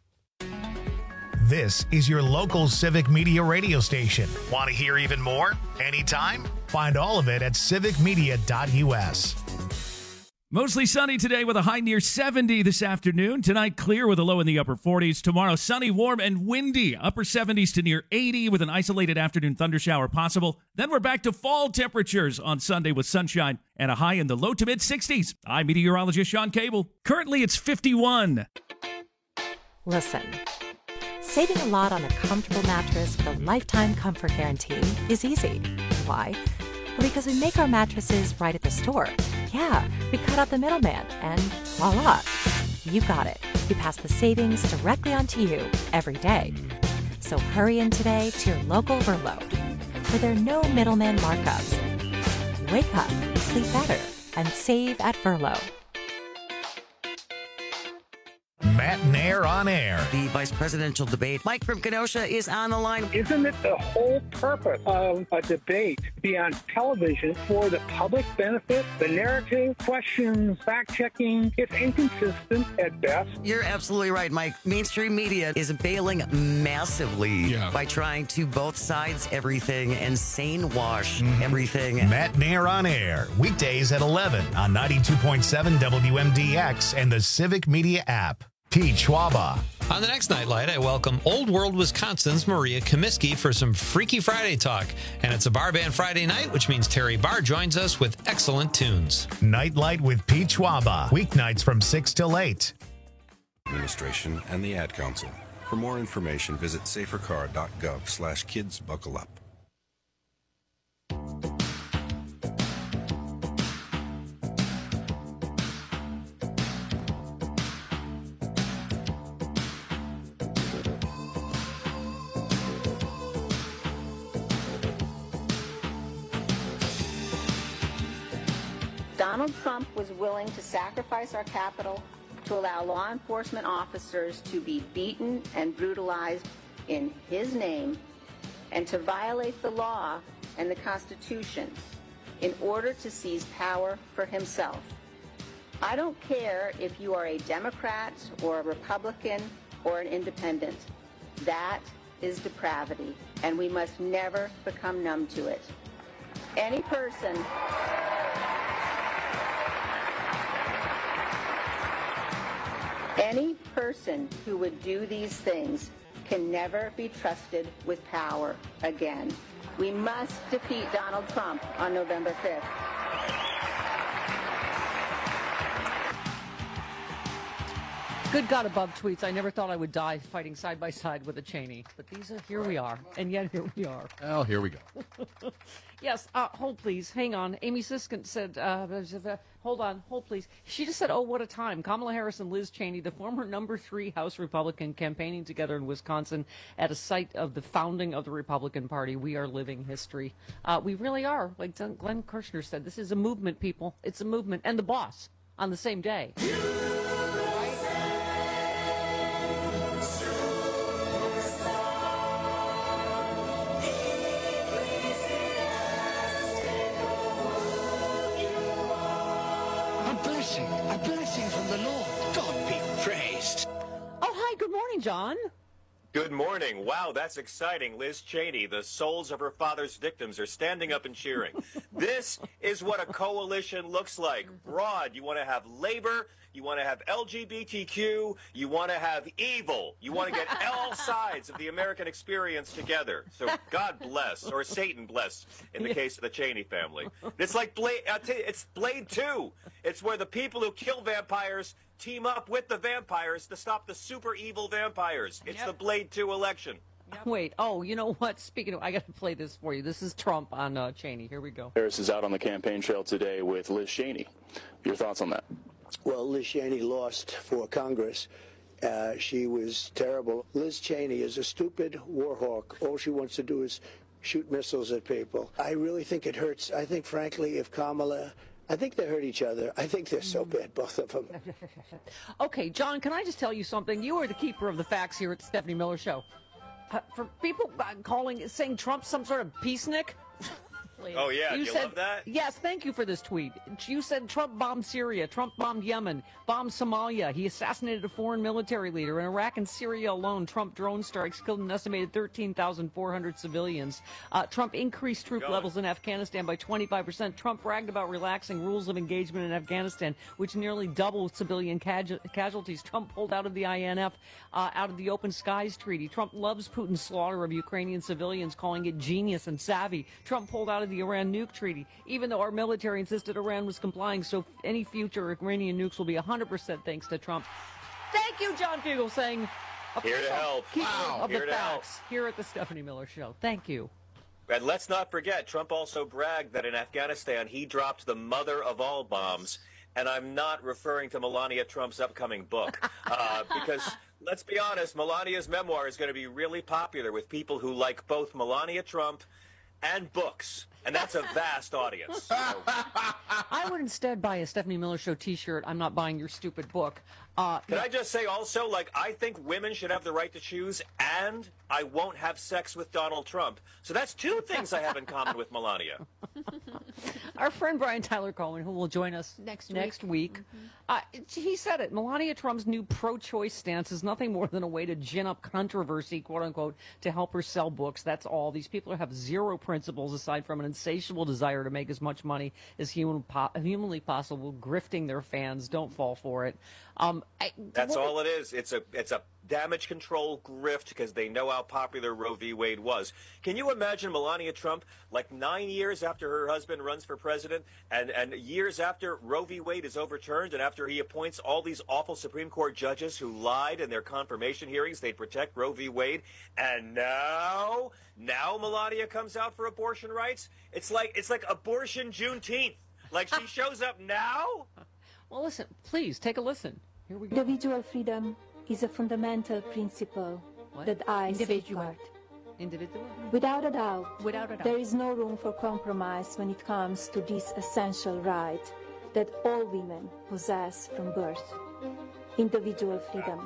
This is your local Civic Media radio station. Want to hear even more? Anytime? Find all of it at civic media dot U S. Mostly sunny today with a high near seventy this afternoon. Tonight, clear with a low in the upper forties. Tomorrow, sunny, warm, and windy. Upper seventies to near eighty with an isolated afternoon thundershower possible. Then we're back to fall temperatures on Sunday with sunshine and a high in the low to mid sixties. I'm meteorologist Sean Cable. Currently, it's fifty-one. Listen, saving a lot on a comfortable mattress with a lifetime comfort guarantee is easy. Why? Because we make our mattresses right at the store. Yeah, we cut out the middleman, and voila, you got it. We pass the savings directly onto you every day. So hurry in today to your local Verlo, where there are no middleman markups. Wake up, sleep better, and save at Verlo. Matt Nair on air. The vice presidential debate. Mike from Kenosha is on the line. Isn't it the whole purpose of a debate to be on television for the public benefit? The narrative, questions, fact-checking, it's inconsistent at best. You're absolutely right, Mike. Mainstream media is bailing massively Yeah. by trying to both sides everything and sane wash Mm-hmm. everything. Matt Nair on air. Weekdays at eleven on ninety-two point seven W M D X and the Civic Media app. Pete Schwaba. On the next Nightlight, I welcome Old World, Wisconsin's Maria Comiskey for some Freaky Friday talk. And it's a bar band Friday night, which means Terry Barr joins us with excellent tunes. Nightlight with Pete Schwaba. Weeknights from six till eight. Administration and the Ad Council. For more information, visit safercar dot gov slash kids buckle up. Donald Trump was willing to sacrifice our capital to allow law enforcement officers to be beaten and brutalized in his name and to violate the law and the Constitution in order to seize power for himself. I don't care if you are a Democrat or a Republican or an independent. That is depravity, and we must never become numb to it. Any person Any person who would do these things can never be trusted with power again. We must defeat Donald Trump on November fifth. Good God above tweets. I never thought I would die fighting side by side with a Cheney. But these are, here we are. And yet here we are. Well, here we go. Yes, uh, hold please. Hang on. Amy Siskent said, uh, hold on, hold please. She just said, oh, what a time. Kamala Harris and Liz Cheney, the former number three House Republican, campaigning together in Wisconsin at a site of the founding of the Republican Party. We are living history. Uh, we really are. Like Glenn Kirshner said, this is a movement, people. It's a movement. And the boss on the same day. A blessing from the Lord. God be praised. Oh, hi. Good morning, John. Good morning. Wow, that's exciting. Liz Cheney, the souls of her father's victims are standing up and cheering. This is what a coalition looks like. Broad. You want to have labor. You want to have L G B T Q. You want to have evil. You want to get all sides of the American experience together. So God bless, or Satan bless, in the case of the Cheney family. It's like Blade. It's Blade two. It's where the people who kill vampires team up with the vampires to stop the super evil vampires. It's yep. the Blade two election. Yep. Wait, oh, you know what? Speaking of, I got to play this for you. This is Trump on uh, Cheney. Here we go. Harris is out on the campaign trail today with Liz Cheney. Your thoughts on that? Well, Liz Cheney lost for Congress. Uh, she was terrible. Liz Cheney is a stupid war hawk. All she wants to do is shoot missiles at people. I really think it hurts. I think, frankly, if Kamala... I think they hurt each other. I think they're so bad, both of them. Okay, John, can I just tell you something? You are the keeper of the facts here at the Stephanie Miller Show. Uh, for people uh, calling, saying Trump's some sort of peacenik... Oh, yeah. You, you said, love that? Yes, thank you for this tweet. You said Trump bombed Syria, Trump bombed Yemen, bombed Somalia. He assassinated a foreign military leader. In Iraq and Syria alone, Trump drone strikes killed an estimated thirteen thousand four hundred civilians. Uh, Trump increased troop God. levels in Afghanistan by twenty-five percent. Trump bragged about relaxing rules of engagement in Afghanistan, which nearly doubled civilian casu- casualties. Trump pulled out of the I N F, uh, out of the Open Skies Treaty. Trump loves Putin's slaughter of Ukrainian civilians, calling it genius and savvy. Trump pulled out of the Iran nuke treaty, even though our military insisted Iran was complying, so any future Iranian nukes will be one hundred percent thanks to Trump. Thank you, John Fugel, saying here to help. Wow. Of here the to facts help. Here at the Stephanie Miller Show. Thank you. And let's not forget, Trump also bragged that in Afghanistan he dropped the mother of all bombs. And I'm not referring to Melania Trump's upcoming book, uh, because let's be honest, Melania's memoir is going to be really popular with people who like both Melania Trump and books. And that's a vast audience. So. I would instead buy a Stephanie Miller Show T-shirt. I'm not buying your stupid book. Uh, Can I just say also, like, I think women should have the right to choose, and I won't have sex with Donald Trump. So that's two things I have in common with Melania. Our friend Brian Tyler Cohen, who will join us next next week, week mm-hmm. uh, he said it. Melania Trump's new pro-choice stance is nothing more than a way to gin up controversy, quote unquote, to help her sell books. That's all. These people have zero principles aside from an insatiable desire to make as much money as human po- humanly possible, grifting their fans. Don't fall for it. Um, I, That's what, all it is. It's a it's a damage control grift because they know how popular Roe v. Wade was. Can you imagine Melania Trump, like nine years after her husband runs for president, and, and years after Roe v. Wade is overturned, and after he appoints all these awful Supreme Court judges who lied in their confirmation hearings, they'd protect Roe v. Wade, and now, now Melania comes out for abortion rights? It's like it's like abortion Juneteenth. Like she shows up now? Well, listen, please take a listen. Here we go. Individual freedom is a fundamental principle what? that I Individual. safeguard. Individual? Without a doubt, Without a doubt, there is no room for compromise when it comes to this essential right that all women possess from birth. individual freedom.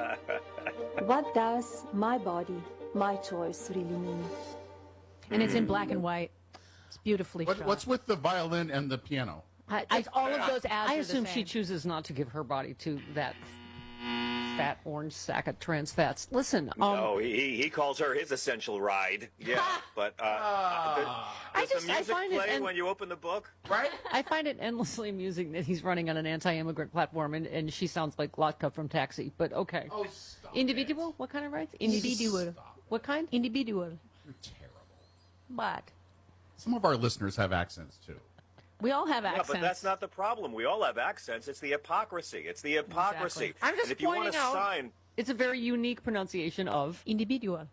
What does my body, my choice really mean? And it's in black and white. It's beautifully What, shot. what's with the violin and the piano? I, I, all of those ads I are the assume she same. chooses not to give her body to that fat orange sack of trans fats. Listen, um, no, he he calls her his essential ride. Yeah, but uh, uh, the, I does just- the I music find it play en- when you open the book? Right? I find it endlessly amusing that he's running on an anti-immigrant platform, and, and she sounds like Lotka from Taxi. But okay, Oh, stop individual. What kind of rights? Individual. What kind? Individual. You're terrible. What? Some of our listeners have accents, too. We all have Yeah, accents. but that's not the problem. We all have accents. It's the hypocrisy. It's the hypocrisy. Exactly. I'm just and if you want pointing to out- sign, It's a very unique pronunciation of individual.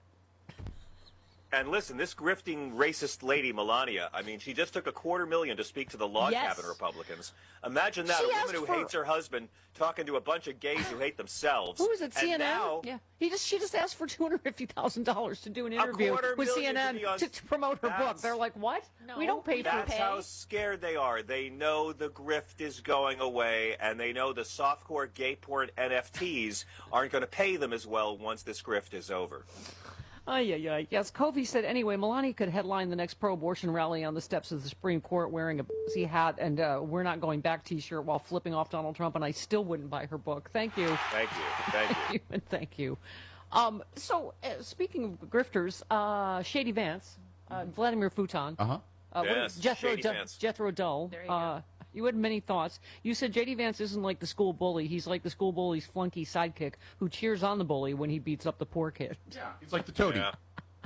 and listen, this grifting racist lady Melania, I mean, she just took a quarter million to speak to the log Yes. cabin Republicans. Imagine that, She a woman asked who for- hates her husband talking to a bunch of gays who hate themselves. who is it? And C N N. now- yeah, he just she just asked for two hundred fifty thousand dollars to do an A interview quarter with million to C N N be on- to, to promote her book. That's- They're like, what? No, we don't pay we for don't That's pay. how scared they are. They know the grift is going away, and they know the softcore gay porn N F Ts aren't going to pay them as well once this grift is over. Ay, ay, ay. Yes, Kofi said, anyway, Melania could headline the next pro-abortion rally on the steps of the Supreme Court wearing a pussy hat and uh, we're not going back t-shirt while flipping off Donald Trump, and I still wouldn't buy her book. Thank you. Thank you. Thank you. and thank you. Um, so, uh, speaking of grifters, uh, Shady Vance, uh, Vladimir Futon. Uh-huh. Uh, what- Yes, Jethro, Shady Du- Vance. Jethro Dull. There you uh, You had many thoughts. You said J D Vance isn't like the school bully. He's like the school bully's flunky sidekick who cheers on the bully when he beats up the poor kid. Yeah, he's like the toady. Yeah.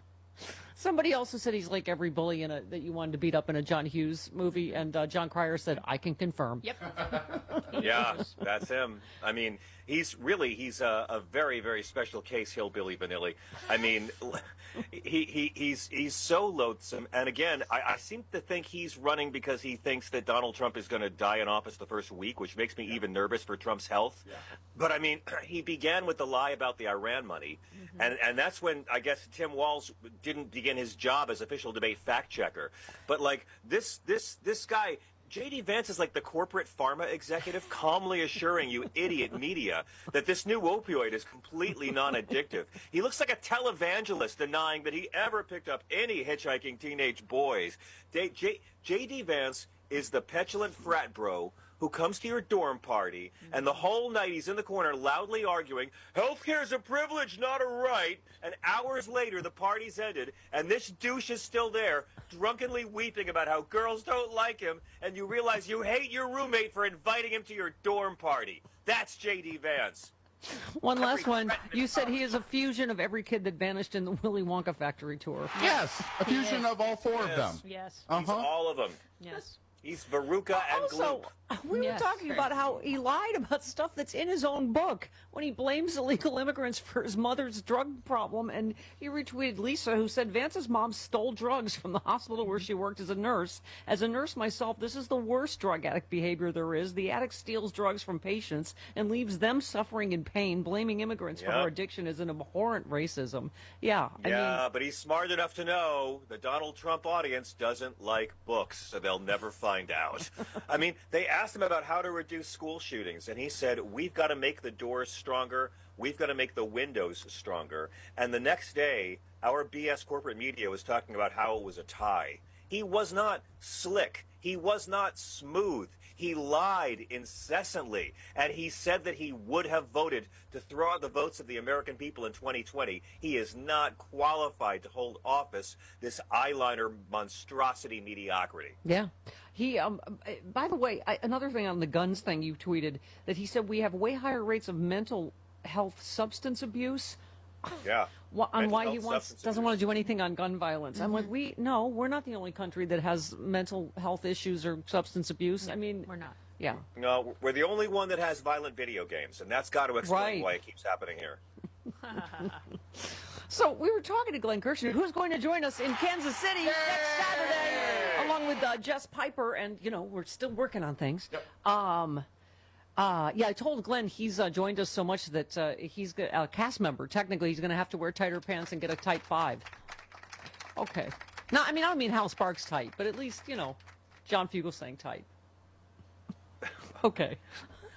Somebody also said he's like every bully in a, that you wanted to beat up in a John Hughes movie, and uh, John Cryer said, I can confirm. Yep. Yeah, that's him. I mean, he's really, he's a, a very, very special case hillbilly vanilli. I mean, he, he he's he's so loathsome. And again, I, I seem to think he's running because he thinks that Donald Trump is going to die in office the first week, which makes me even nervous for Trump's health. Yeah. But I mean, he began with the lie about the Iran money. Mm-hmm. And, and that's when, I guess, Tim Walz didn't begin his job as official debate fact checker. But like this, this, this guy, J D Vance is like the corporate pharma executive calmly assuring you idiot media that this new opioid is completely non-addictive. He looks like a televangelist denying that he ever picked up any hitchhiking teenage boys. J- J- JD Vance is the petulant frat bro who comes to your dorm party, and the whole night he's in the corner loudly arguing, healthcare is a privilege, not a right, and hours later the party's ended, and this douche is still there, drunkenly weeping about how girls don't like him, and you realize you hate your roommate for inviting him to your dorm party. That's J D Vance. One last one. You said he is a fusion of every kid that vanished in the Willy Wonka factory tour. Yes, a fusion Yes. of all four of Yes. them. Yes. He's Uh-huh. all of them. Yes. He's Veruca and Also, Gloop. we were Yes. talking about how he lied about stuff that's in his own book when he blames illegal immigrants for his mother's drug problem. And he retweeted Lisa, who said Vance's mom stole drugs from the hospital where she worked as a nurse. As a nurse myself, this is the worst drug addict behavior there is. The addict steals drugs from patients and leaves them suffering in pain. Blaming immigrants for Yeah. her addiction is an abhorrent racism. Yeah, I Yeah, mean, but he's smart enough to know the Donald Trump audience doesn't like books, so they'll never find out. I mean, they asked him about how to reduce school shootings, and he said, we've got to make the doors stronger, we've got to make the windows stronger. And the next day, our B S corporate media was talking about how it was a tie. He was not slick. He was not smooth. He lied incessantly, and he said that he would have voted to throw out the votes of the American people in twenty twenty. He is not qualified to hold office, this eyeliner monstrosity mediocrity. yeah. He, um, by the way, I, another thing on the guns thing you tweeted, that he said we have way higher rates of mental health substance abuse. Yeah. Wh- on Mental why health, he wants substance doesn't abuse. want to do anything on gun violence. I'm like, we no, we're not the only country that has mental health issues or substance abuse. I mean, We're not. yeah. No, we're the only one that has violent video games, and that's got to explain Right. why it keeps happening here. So we were talking to Glenn Kirshner, who's going to join us in Kansas City next Saturday, along with uh, Jess Piper, and you know we're still working on things. Yep. Um, uh, yeah, I told Glenn he's uh, joined us so much that uh, he's go- a cast member. Technically, he's going to have to wear tighter pants and get a tight five. Okay. No, I mean I don't mean Hal Sparks tight, but at least you know John Fugelsang tight. Okay.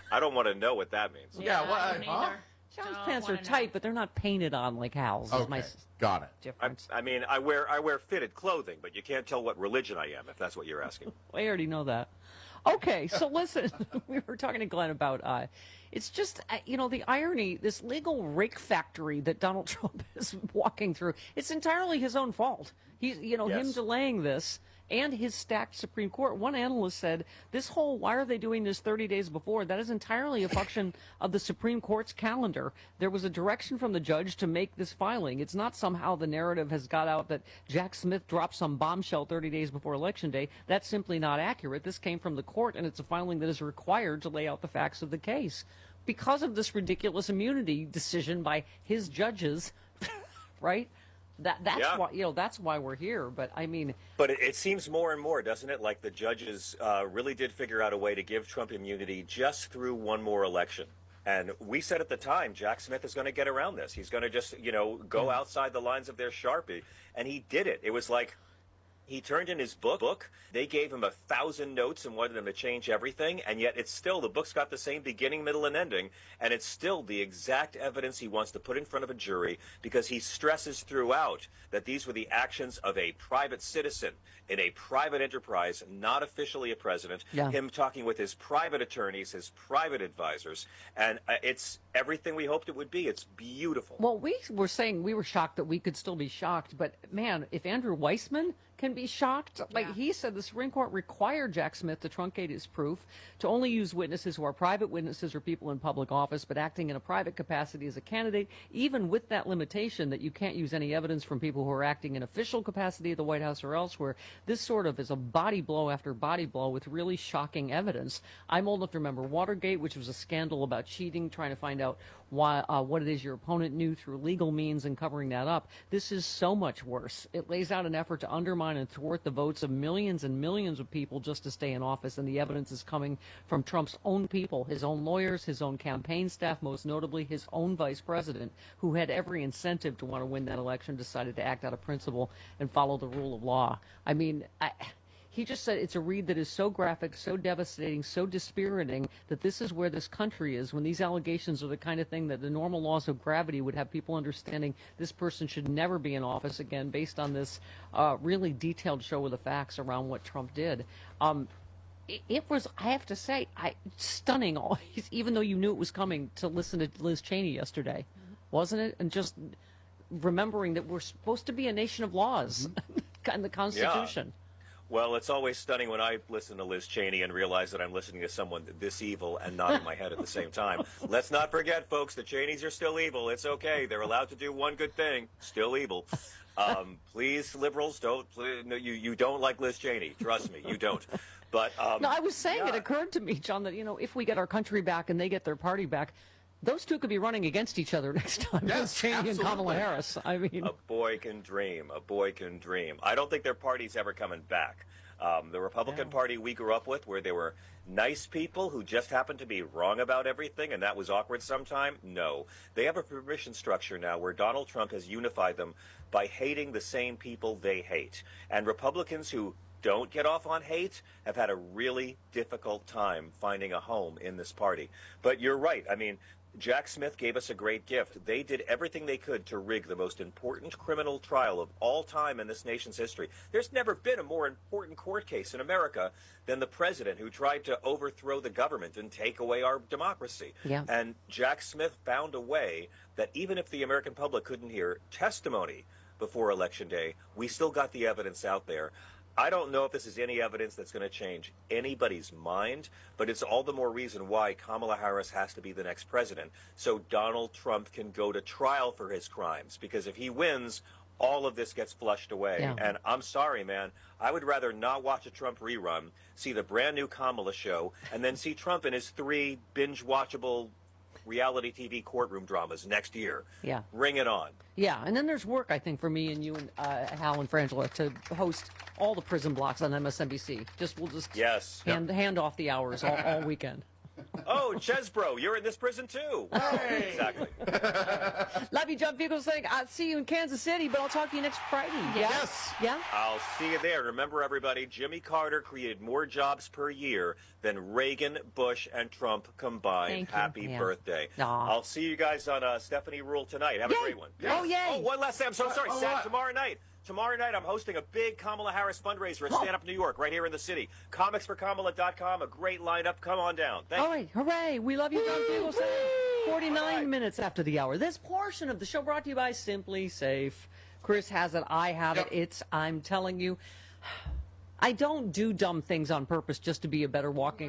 I don't want to know what that means. Yeah, well, I don't huh? either. John's Don't pants are wanna know. tight, but they're not painted on like Hal's. is Okay, my s- got it. I, difference. I mean, I wear I wear fitted clothing, but you can't tell what religion I am if that's what you're asking. I already know that. Okay, so listen, we were talking to Glenn about, uh, it's just, uh, you know, the irony, this legal rake factory that Donald Trump is walking through, it's entirely his own fault. He's, you know, him Yes. delaying this and his stacked Supreme Court. One analyst said, this whole, why are they doing this thirty days before? That is entirely a function of the Supreme Court's calendar. There was a direction from the judge to make this filing. It's not somehow the narrative has got out that Jack Smith dropped some bombshell thirty days before Election Day. That's simply not accurate. This came from the court, and it's a filing that is required to lay out the facts of the case. Because of this ridiculous immunity decision by his judges, right? That that's Yeah. why you know that's why we're here. But I mean, But it, it seems more and more, doesn't it, like the judges uh, really did figure out a way to give Trump immunity just through one more election. And we said at the time, Jack Smith is going to get around this. He's going to just, you know, go outside the lines of their Sharpie. And he did it. It was like he turned in his book. book. They gave him a thousand notes and wanted him to change everything. And yet it's still, the book's got the same beginning, middle, and ending. And it's still the exact evidence he wants to put in front of a jury, because he stresses throughout that these were the actions of a private citizen in a private enterprise, not officially a president. Yeah. Him talking with his private attorneys, his private advisors. And uh, it's everything we hoped it would be. It's beautiful. well, we were saying we were shocked that we could still be shocked. But man, if Andrew Weissman can be shocked, like he said, the Supreme Court required Jack Smith to truncate his proof, to only use witnesses who are private witnesses or people in public office, but acting in a private capacity as a candidate, even with that limitation that you can't use any evidence from people who are acting in official capacity at the White House or elsewhere. This sort of is a body blow after body blow with really shocking evidence. I'm old enough to remember Watergate, which was a scandal about cheating, trying to find out why, uh, what it is your opponent knew through legal means and covering that up. This is so much worse. It lays out an effort to undermine and thwart the votes of millions and millions of people just to stay in office, and the evidence is coming from Trump's own people, his own lawyers, his own campaign staff, most notably his own vice president, who had every incentive to want to win that election, decided to act out of principle and follow the rule of law. I mean, I... He just said it's a read that is so graphic, so devastating, so dispiriting that this is where this country is when these allegations are the kind of thing that the normal laws of gravity would have people understanding this person should never be in office again, based on this uh, really detailed show of the facts around what Trump did. Um, it, it was, I have to say, I, stunning, all, even though you knew it was coming, to listen to Liz Cheney yesterday, wasn't it? And just remembering that we're supposed to be a nation of laws and the Constitution. Yeah. Well, it's always stunning when I listen to Liz Cheney and realize that I'm listening to someone this evil and nodding my head at the same time. Let's not forget, folks, the Cheneys are still evil. It's okay. They're allowed to do one good thing. Still evil. Um, please, liberals, don't. Please, no, you, you don't like Liz Cheney. Trust me, you don't. But um, no, I was saying yeah. it occurred to me, John, that, you know, if we get our country back and they get their party back, those two could be running against each other next time. Yes, Liz Cheney absolutely. and Kamala Harris. I mean, A boy can dream. A boy can dream. I don't think their party's ever coming back. Um, the Republican Yeah. Party we grew up with, where they were nice people who just happened to be wrong about everything, and that was awkward sometime, no. They have a permission structure now where Donald Trump has unified them by hating the same people they hate. And Republicans who don't get off on hate have had a really difficult time finding a home in this party. But you're right. I mean, Jack Smith gave us a great gift. They did everything they could to rig the most important criminal trial of all time in this nation's history. There's never been a more important court case in America than the president who tried to overthrow the government and take away our democracy. Yeah. And Jack Smith found a way that even if the American public couldn't hear testimony before Election Day, we still got the evidence out there. I don't know if this is any evidence that's going to change anybody's mind, but it's all the more reason why Kamala Harris has to be the next president, so Donald Trump can go to trial for his crimes. Because if he wins, all of this gets flushed away. Yeah. And I'm sorry, man, I would rather not watch a Trump rerun, see the brand new Kamala show, and then see Trump in his three binge-watchable reality T V courtroom dramas next year. Yeah. Bring it on. yeah. And then there's work, I think, for me and you and uh, Hal and Frangela to host all the prison blocks on M S N B C. Just we'll just Yes. hand hand off the hours all, all weekend. Oh, Chesbro, you're in this prison too. Hey. Exactly. Love you, John Fugelsang. I'll see you in Kansas City, but I'll talk to you next Friday. Yeah? Yes. Yeah? I'll see you there. Remember, everybody, Jimmy Carter created more jobs per year than Reagan, Bush, and Trump combined. Thank you. Happy Yeah. birthday. Aw. I'll see you guys on uh, Stephanie Rule tonight. Have Yay. a great one. Oh, yay. Oh, one last thing. I'm so sorry. Oh, Sat what? tomorrow night. Tomorrow night, I'm hosting a big Kamala Harris fundraiser at Stand Up New York, right here in the city. comics for kamala dot com, a great lineup. Come on down. Thank All right, hooray. We love you, John Fugelsang. forty-nine minutes after the hour. This portion of the show brought to you by Simply Safe. Chris has it. I have it. It's, I'm telling you, I don't do dumb things on purpose just to be a better walking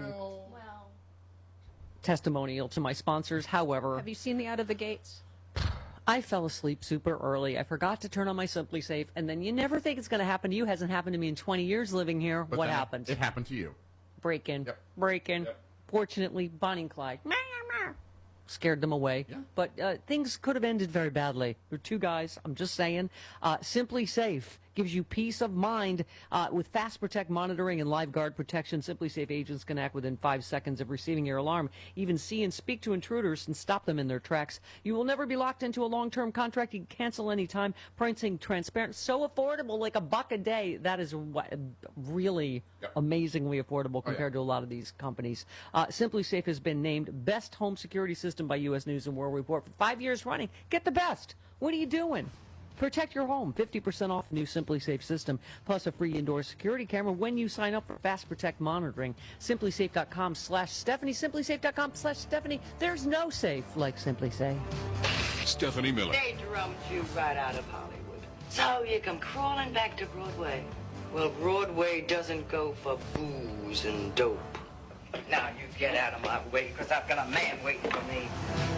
testimonial to my sponsors. However, Have you seen the Out of the Gates? I fell asleep super early. I forgot to turn on my Simply Safe, and then you never think it's going to happen to you. Hasn't happened to me in twenty years living here. But what then happened? It happened to you. Break in. Yep. Break in. Yep. Fortunately, Bonnie and Clyde scared them away. But uh, things could have ended very badly. There are two guys, I'm just saying. Uh, Simply Safe gives you peace of mind uh, with Fast Protect monitoring and Live Guard protection. Simply Safe agents can act within five seconds of receiving your alarm, even see and speak to intruders and stop them in their tracks. You will never be locked into a long-term contract. You can cancel anytime. Pricing transparent, so affordable, like a buck a day. That is what, really yep. amazingly affordable compared oh, yeah. to a lot of these companies. Uh, Simply Safe has been named Best Home Security System by U S News and World Report for five years running. Get the best. What are you doing? Protect your home. fifty percent off the new Simply Safe system, plus a free indoor security camera when you sign up for Fast Protect monitoring. Simply Safe dot com slash Stephanie. Simply Safe dot com slash Stephanie. There's no safe like Simply Safe. Stephanie Miller. They drummed you right out of Hollywood. So you come crawling back to Broadway. Well, Broadway doesn't go for booze and dope. Now you get out of my way, because I've got a man waiting for me.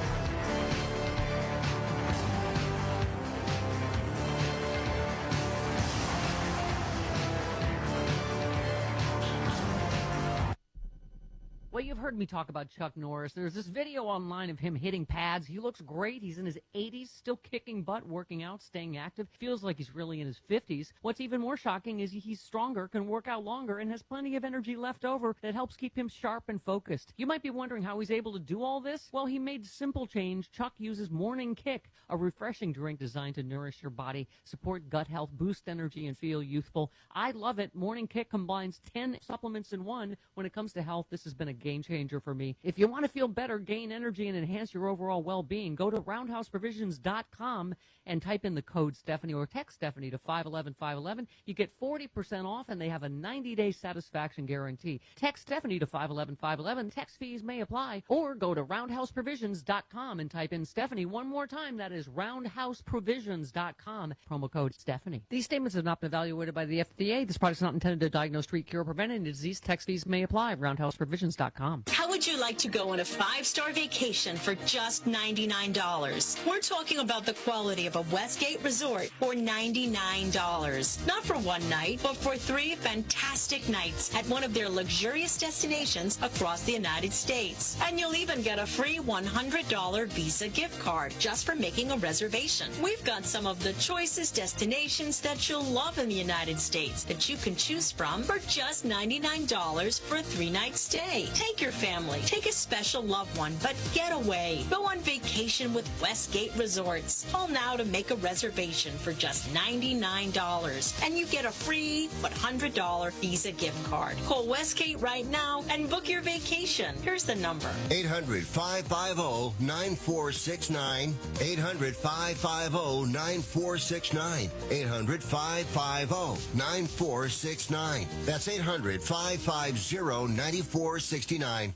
Well, you've heard me talk about Chuck Norris. There's this video online of him hitting pads. He looks great. He's in his eighties, still kicking butt, working out, staying active. Feels like he's really in his fifties. What's even more shocking is he's stronger, can work out longer, and has plenty of energy left over that helps keep him sharp and focused. You might be wondering how he's able to do all this. Well, he made simple change. Chuck uses Morning Kick, a refreshing drink designed to nourish your body, support gut health, boost energy, and feel youthful. I love it. Morning Kick combines ten supplements in one. When it comes to health, this has been a game changer for me. If you want to feel better, gain energy, and enhance your overall well-being, go to roundhouse provisions dot com and type in the code Stephanie or text Stephanie to five one one five one one. You get forty percent off, and they have a ninety-day satisfaction guarantee. Text Stephanie to five one one five one one. Text fees may apply. Or go to roundhouse provisions dot com and type in Stephanie one more time. That is roundhouse provisions dot com. Promo code Stephanie. These statements have not been evaluated by the F D A. This product is not intended to diagnose, treat, cure, or prevent any disease. Text fees may apply. roundhouse provisions dot com. How would you like to go on a five-star vacation for just ninety-nine dollars? We're talking about the quality of a Westgate resort for ninety-nine dollars. Not for one night, but for three fantastic nights at one of their luxurious destinations across the United States. And you'll even get a free one hundred dollars Visa gift card just for making a reservation. We've got some of the choicest destinations that you'll love in the United States that you can choose from for just ninety-nine dollars for a three-night stay. Take your family, take a special loved one, but get away. Go on vacation with Westgate Resorts. Call now to make a reservation for just ninety-nine dollars, and you get a free one hundred dollars Visa gift card. Call Westgate right now and book your vacation. Here's the number. eight hundred five five zero nine four six nine. eight hundred five five zero nine four six nine. eight hundred five five zero nine four six nine. That's eight hundred five five zero nine four six nine.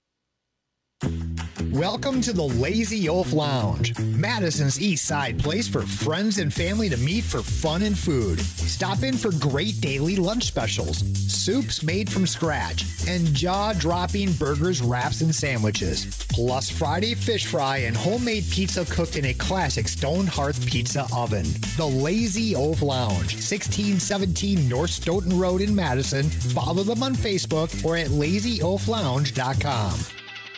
Welcome to the Lazy Oaf Lounge, Madison's East Side place for friends and family to meet for fun and food. Stop in for great daily lunch specials, soups made from scratch, and jaw-dropping burgers, wraps, and sandwiches. Plus Friday fish fry and homemade pizza cooked in a classic stone hearth pizza oven. The Lazy Oaf Lounge, sixteen seventeen North Stoughton Road in Madison. Follow them on Facebook or at lazy oaf lounge dot com.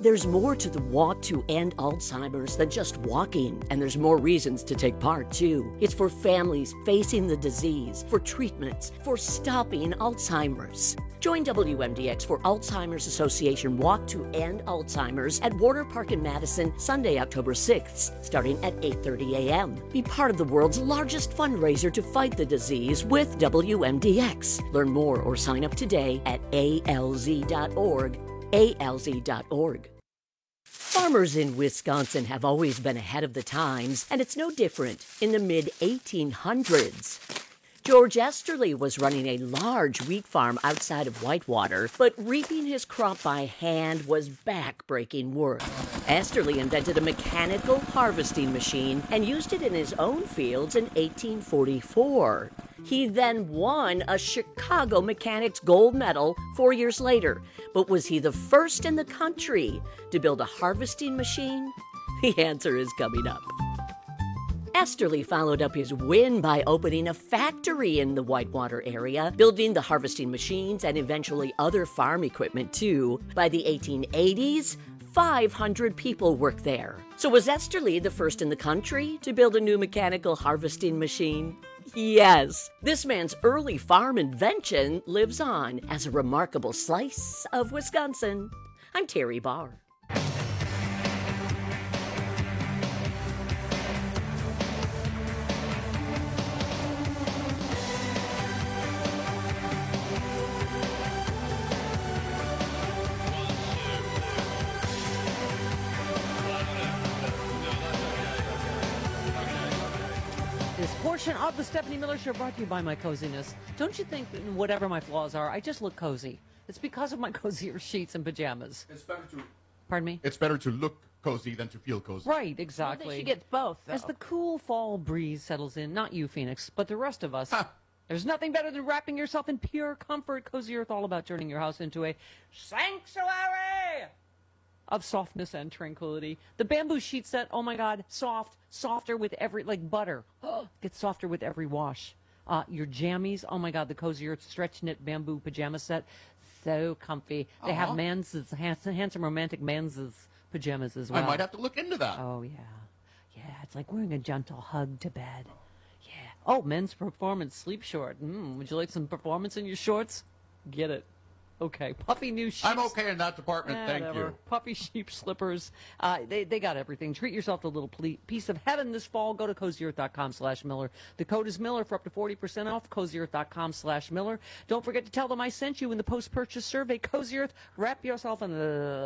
There's more to the Walk to End Alzheimer's than just walking, and there's more reasons to take part, too. It's for families facing the disease, for treatments, for stopping Alzheimer's. Join W M D X for Alzheimer's Association Walk to End Alzheimer's at Warner Park in Madison, Sunday, October sixth, starting at eight thirty a.m. Be part of the world's largest fundraiser to fight the disease with W M D X. Learn more or sign up today at A L Z dot org. A L Z dot org. Farmers in Wisconsin have always been ahead of the times, and it's no different in the mid eighteen hundreds. George Esterly was running a large wheat farm outside of Whitewater, but reaping his crop by hand was back-breaking work. Esterly invented a mechanical harvesting machine and used it in his own fields in eighteen forty-four. He then won a Chicago Mechanics Gold Medal four years later. But was he the first in the country to build a harvesting machine? The answer is coming up. Esterly followed up his win by opening a factory in the Whitewater area, building the harvesting machines and eventually other farm equipment too. By the eighteen eighties, five hundred people worked there. So was Esterly the first in the country to build a new mechanical harvesting machine? Yes, this man's early farm invention lives on as a remarkable slice of Wisconsin. I'm Terry Barr. Portion of the Stephanie Miller Show brought to you by my coziness. Don't you think that whatever my flaws are, I just look cozy? It's because of my cozier sheets and pajamas. It's better to. Pardon me? It's better to look cozy than to feel cozy. Right, exactly. I think she gets both, though. As the cool fall breeze settles in, not you, Phoenix, but the rest of us. Huh. There's nothing better than wrapping yourself in pure comfort. Cozy Earth, all about turning your house into a sanctuary of softness and tranquility. The bamboo sheet set, oh my God, soft, softer with every, like butter. Gets softer with every wash. Uh, your jammies, oh my God, the Cozy Earth stretch knit bamboo pajama set, so comfy. They uh-huh. have Mans's, handsome, handsome romantic Mans's pajamas as well. I might have to look into that. Oh yeah. Yeah, it's like wearing a gentle hug to bed. Yeah. Oh, men's performance sleep short. Mm, would you like some performance in your shorts? Get it. Okay, puffy new sheets. I'm okay in that department, eh, thank whatever. you. Puffy sheep slippers. Uh, they, they got everything. Treat yourself to a little ple- piece of heaven this fall. Go to CozyEarth.com slash Miller. The code is Miller for up to forty percent off. CozyEarth.com slash Miller. Don't forget to tell them I sent you in the post-purchase survey. Cozy Earth, wrap yourself in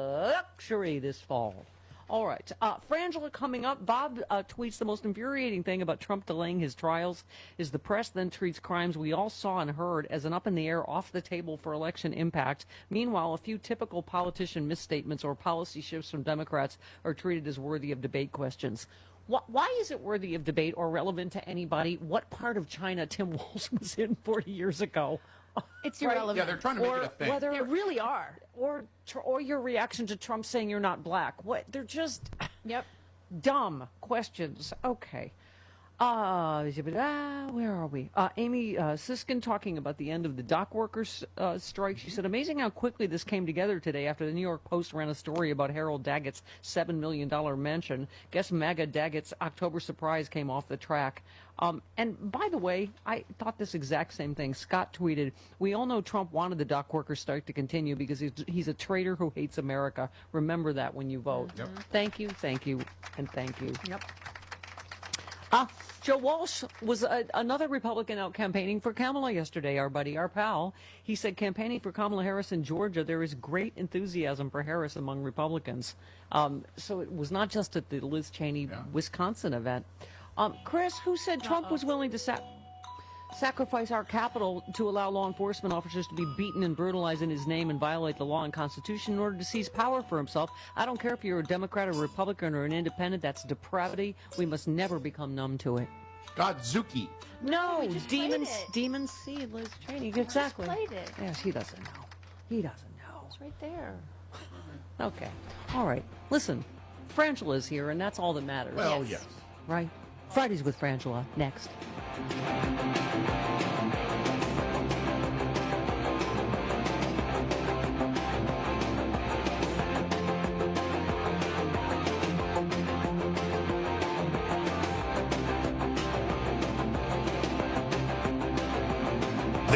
luxury this fall. All right. Uh, Frangela coming up. Bob uh, tweets the most infuriating thing about Trump delaying his trials is the press then treats crimes we all saw and heard as an up-in-the-air, off-the-table for election impact. Meanwhile, a few typical politician misstatements or policy shifts from Democrats are treated as worthy of debate questions. Why is it worthy of debate or relevant to anybody what part of China Tim Walz was in forty years ago? It's Right? irrelevant. Yeah, they're trying to make or it a thing. Whether, They really are. Or, or your reaction to Trump saying you're not black. What? They're just Yep. dumb questions. Okay. Uh, where are we? Uh, Amy uh, Siskin talking about the end of the dock workers uh, strike. She said, amazing how quickly this came together today after the New York Post ran a story about Harold Daggett's seven million dollars mansion. Guess MAGA Daggett's October surprise came off the track. Um, and by the way, I thought this exact same thing. Scott tweeted, we all know Trump wanted the dock workers strike to continue because he's, he's a traitor who hates America. Remember that when you vote. Yep. Thank you, thank you, and thank you. Yep. Uh, Joe Walsh was a, another Republican out campaigning for Kamala yesterday, our buddy, our pal. He said campaigning for Kamala Harris in Georgia, there is great enthusiasm for Harris among Republicans. Um, so it was not just at the Liz Cheney Yeah. Wisconsin event. Um, Chris, who said Trump was willing to sa- sacrifice our capital to allow law enforcement officers to be beaten and brutalized in his name and violate the law and Constitution in order to seize power for himself? I don't care if you're a Democrat or a Republican or an independent. That's depravity. We must never become numb to it. Godzuki. No, we just demons, played it. demons see Liz Cheney. We Exactly. just played it. Yes, he doesn't know. He doesn't know. It's right there. Okay. All right. Listen, Frangela's here, and that's all that matters. Well, yes. Right? Fridays with Frangela, next.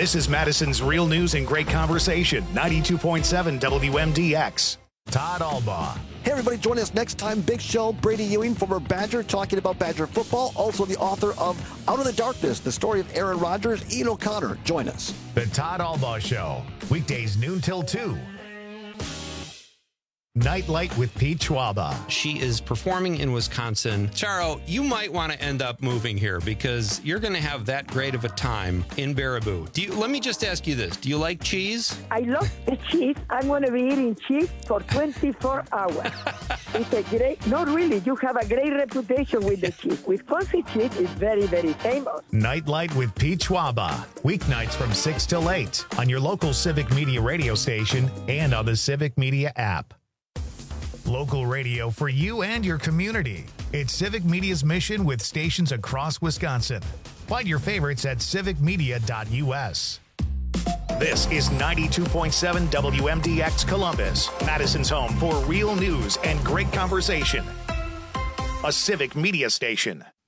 This is Madison's Real News and Great Conversation, ninety-two point seven W M D X. Todd Albaugh. Hey, everybody, join us next time. Big show. Brady Ewing, former Badger, talking about Badger football. Also the author of Out of the Darkness, the story of Aaron Rodgers. Ian O'Connor, join us. The Todd Albaugh Show, weekdays noon till two. Nightlight with Pete Schwaba. She is performing in Wisconsin. Charo, you might want to end up moving here because you're going to have that great of a time in Baraboo. Do you? Let me just ask you this. Do you like cheese? I love the cheese. I'm going to be eating cheese for twenty-four hours. It's a great, not really, you have a great reputation with the cheese. Wisconsin cheese is very, very famous. Nightlight with Pete Schwaba. Weeknights from six till eight on your local Civic Media radio station and on the Civic Media app. Local radio for you and your community. It's Civic Media's mission with stations across Wisconsin. Find your favorites at civic media dot U S. This is ninety-two point seven W M D X Columbus, Madison's home for real news and great conversation. A Civic Media station.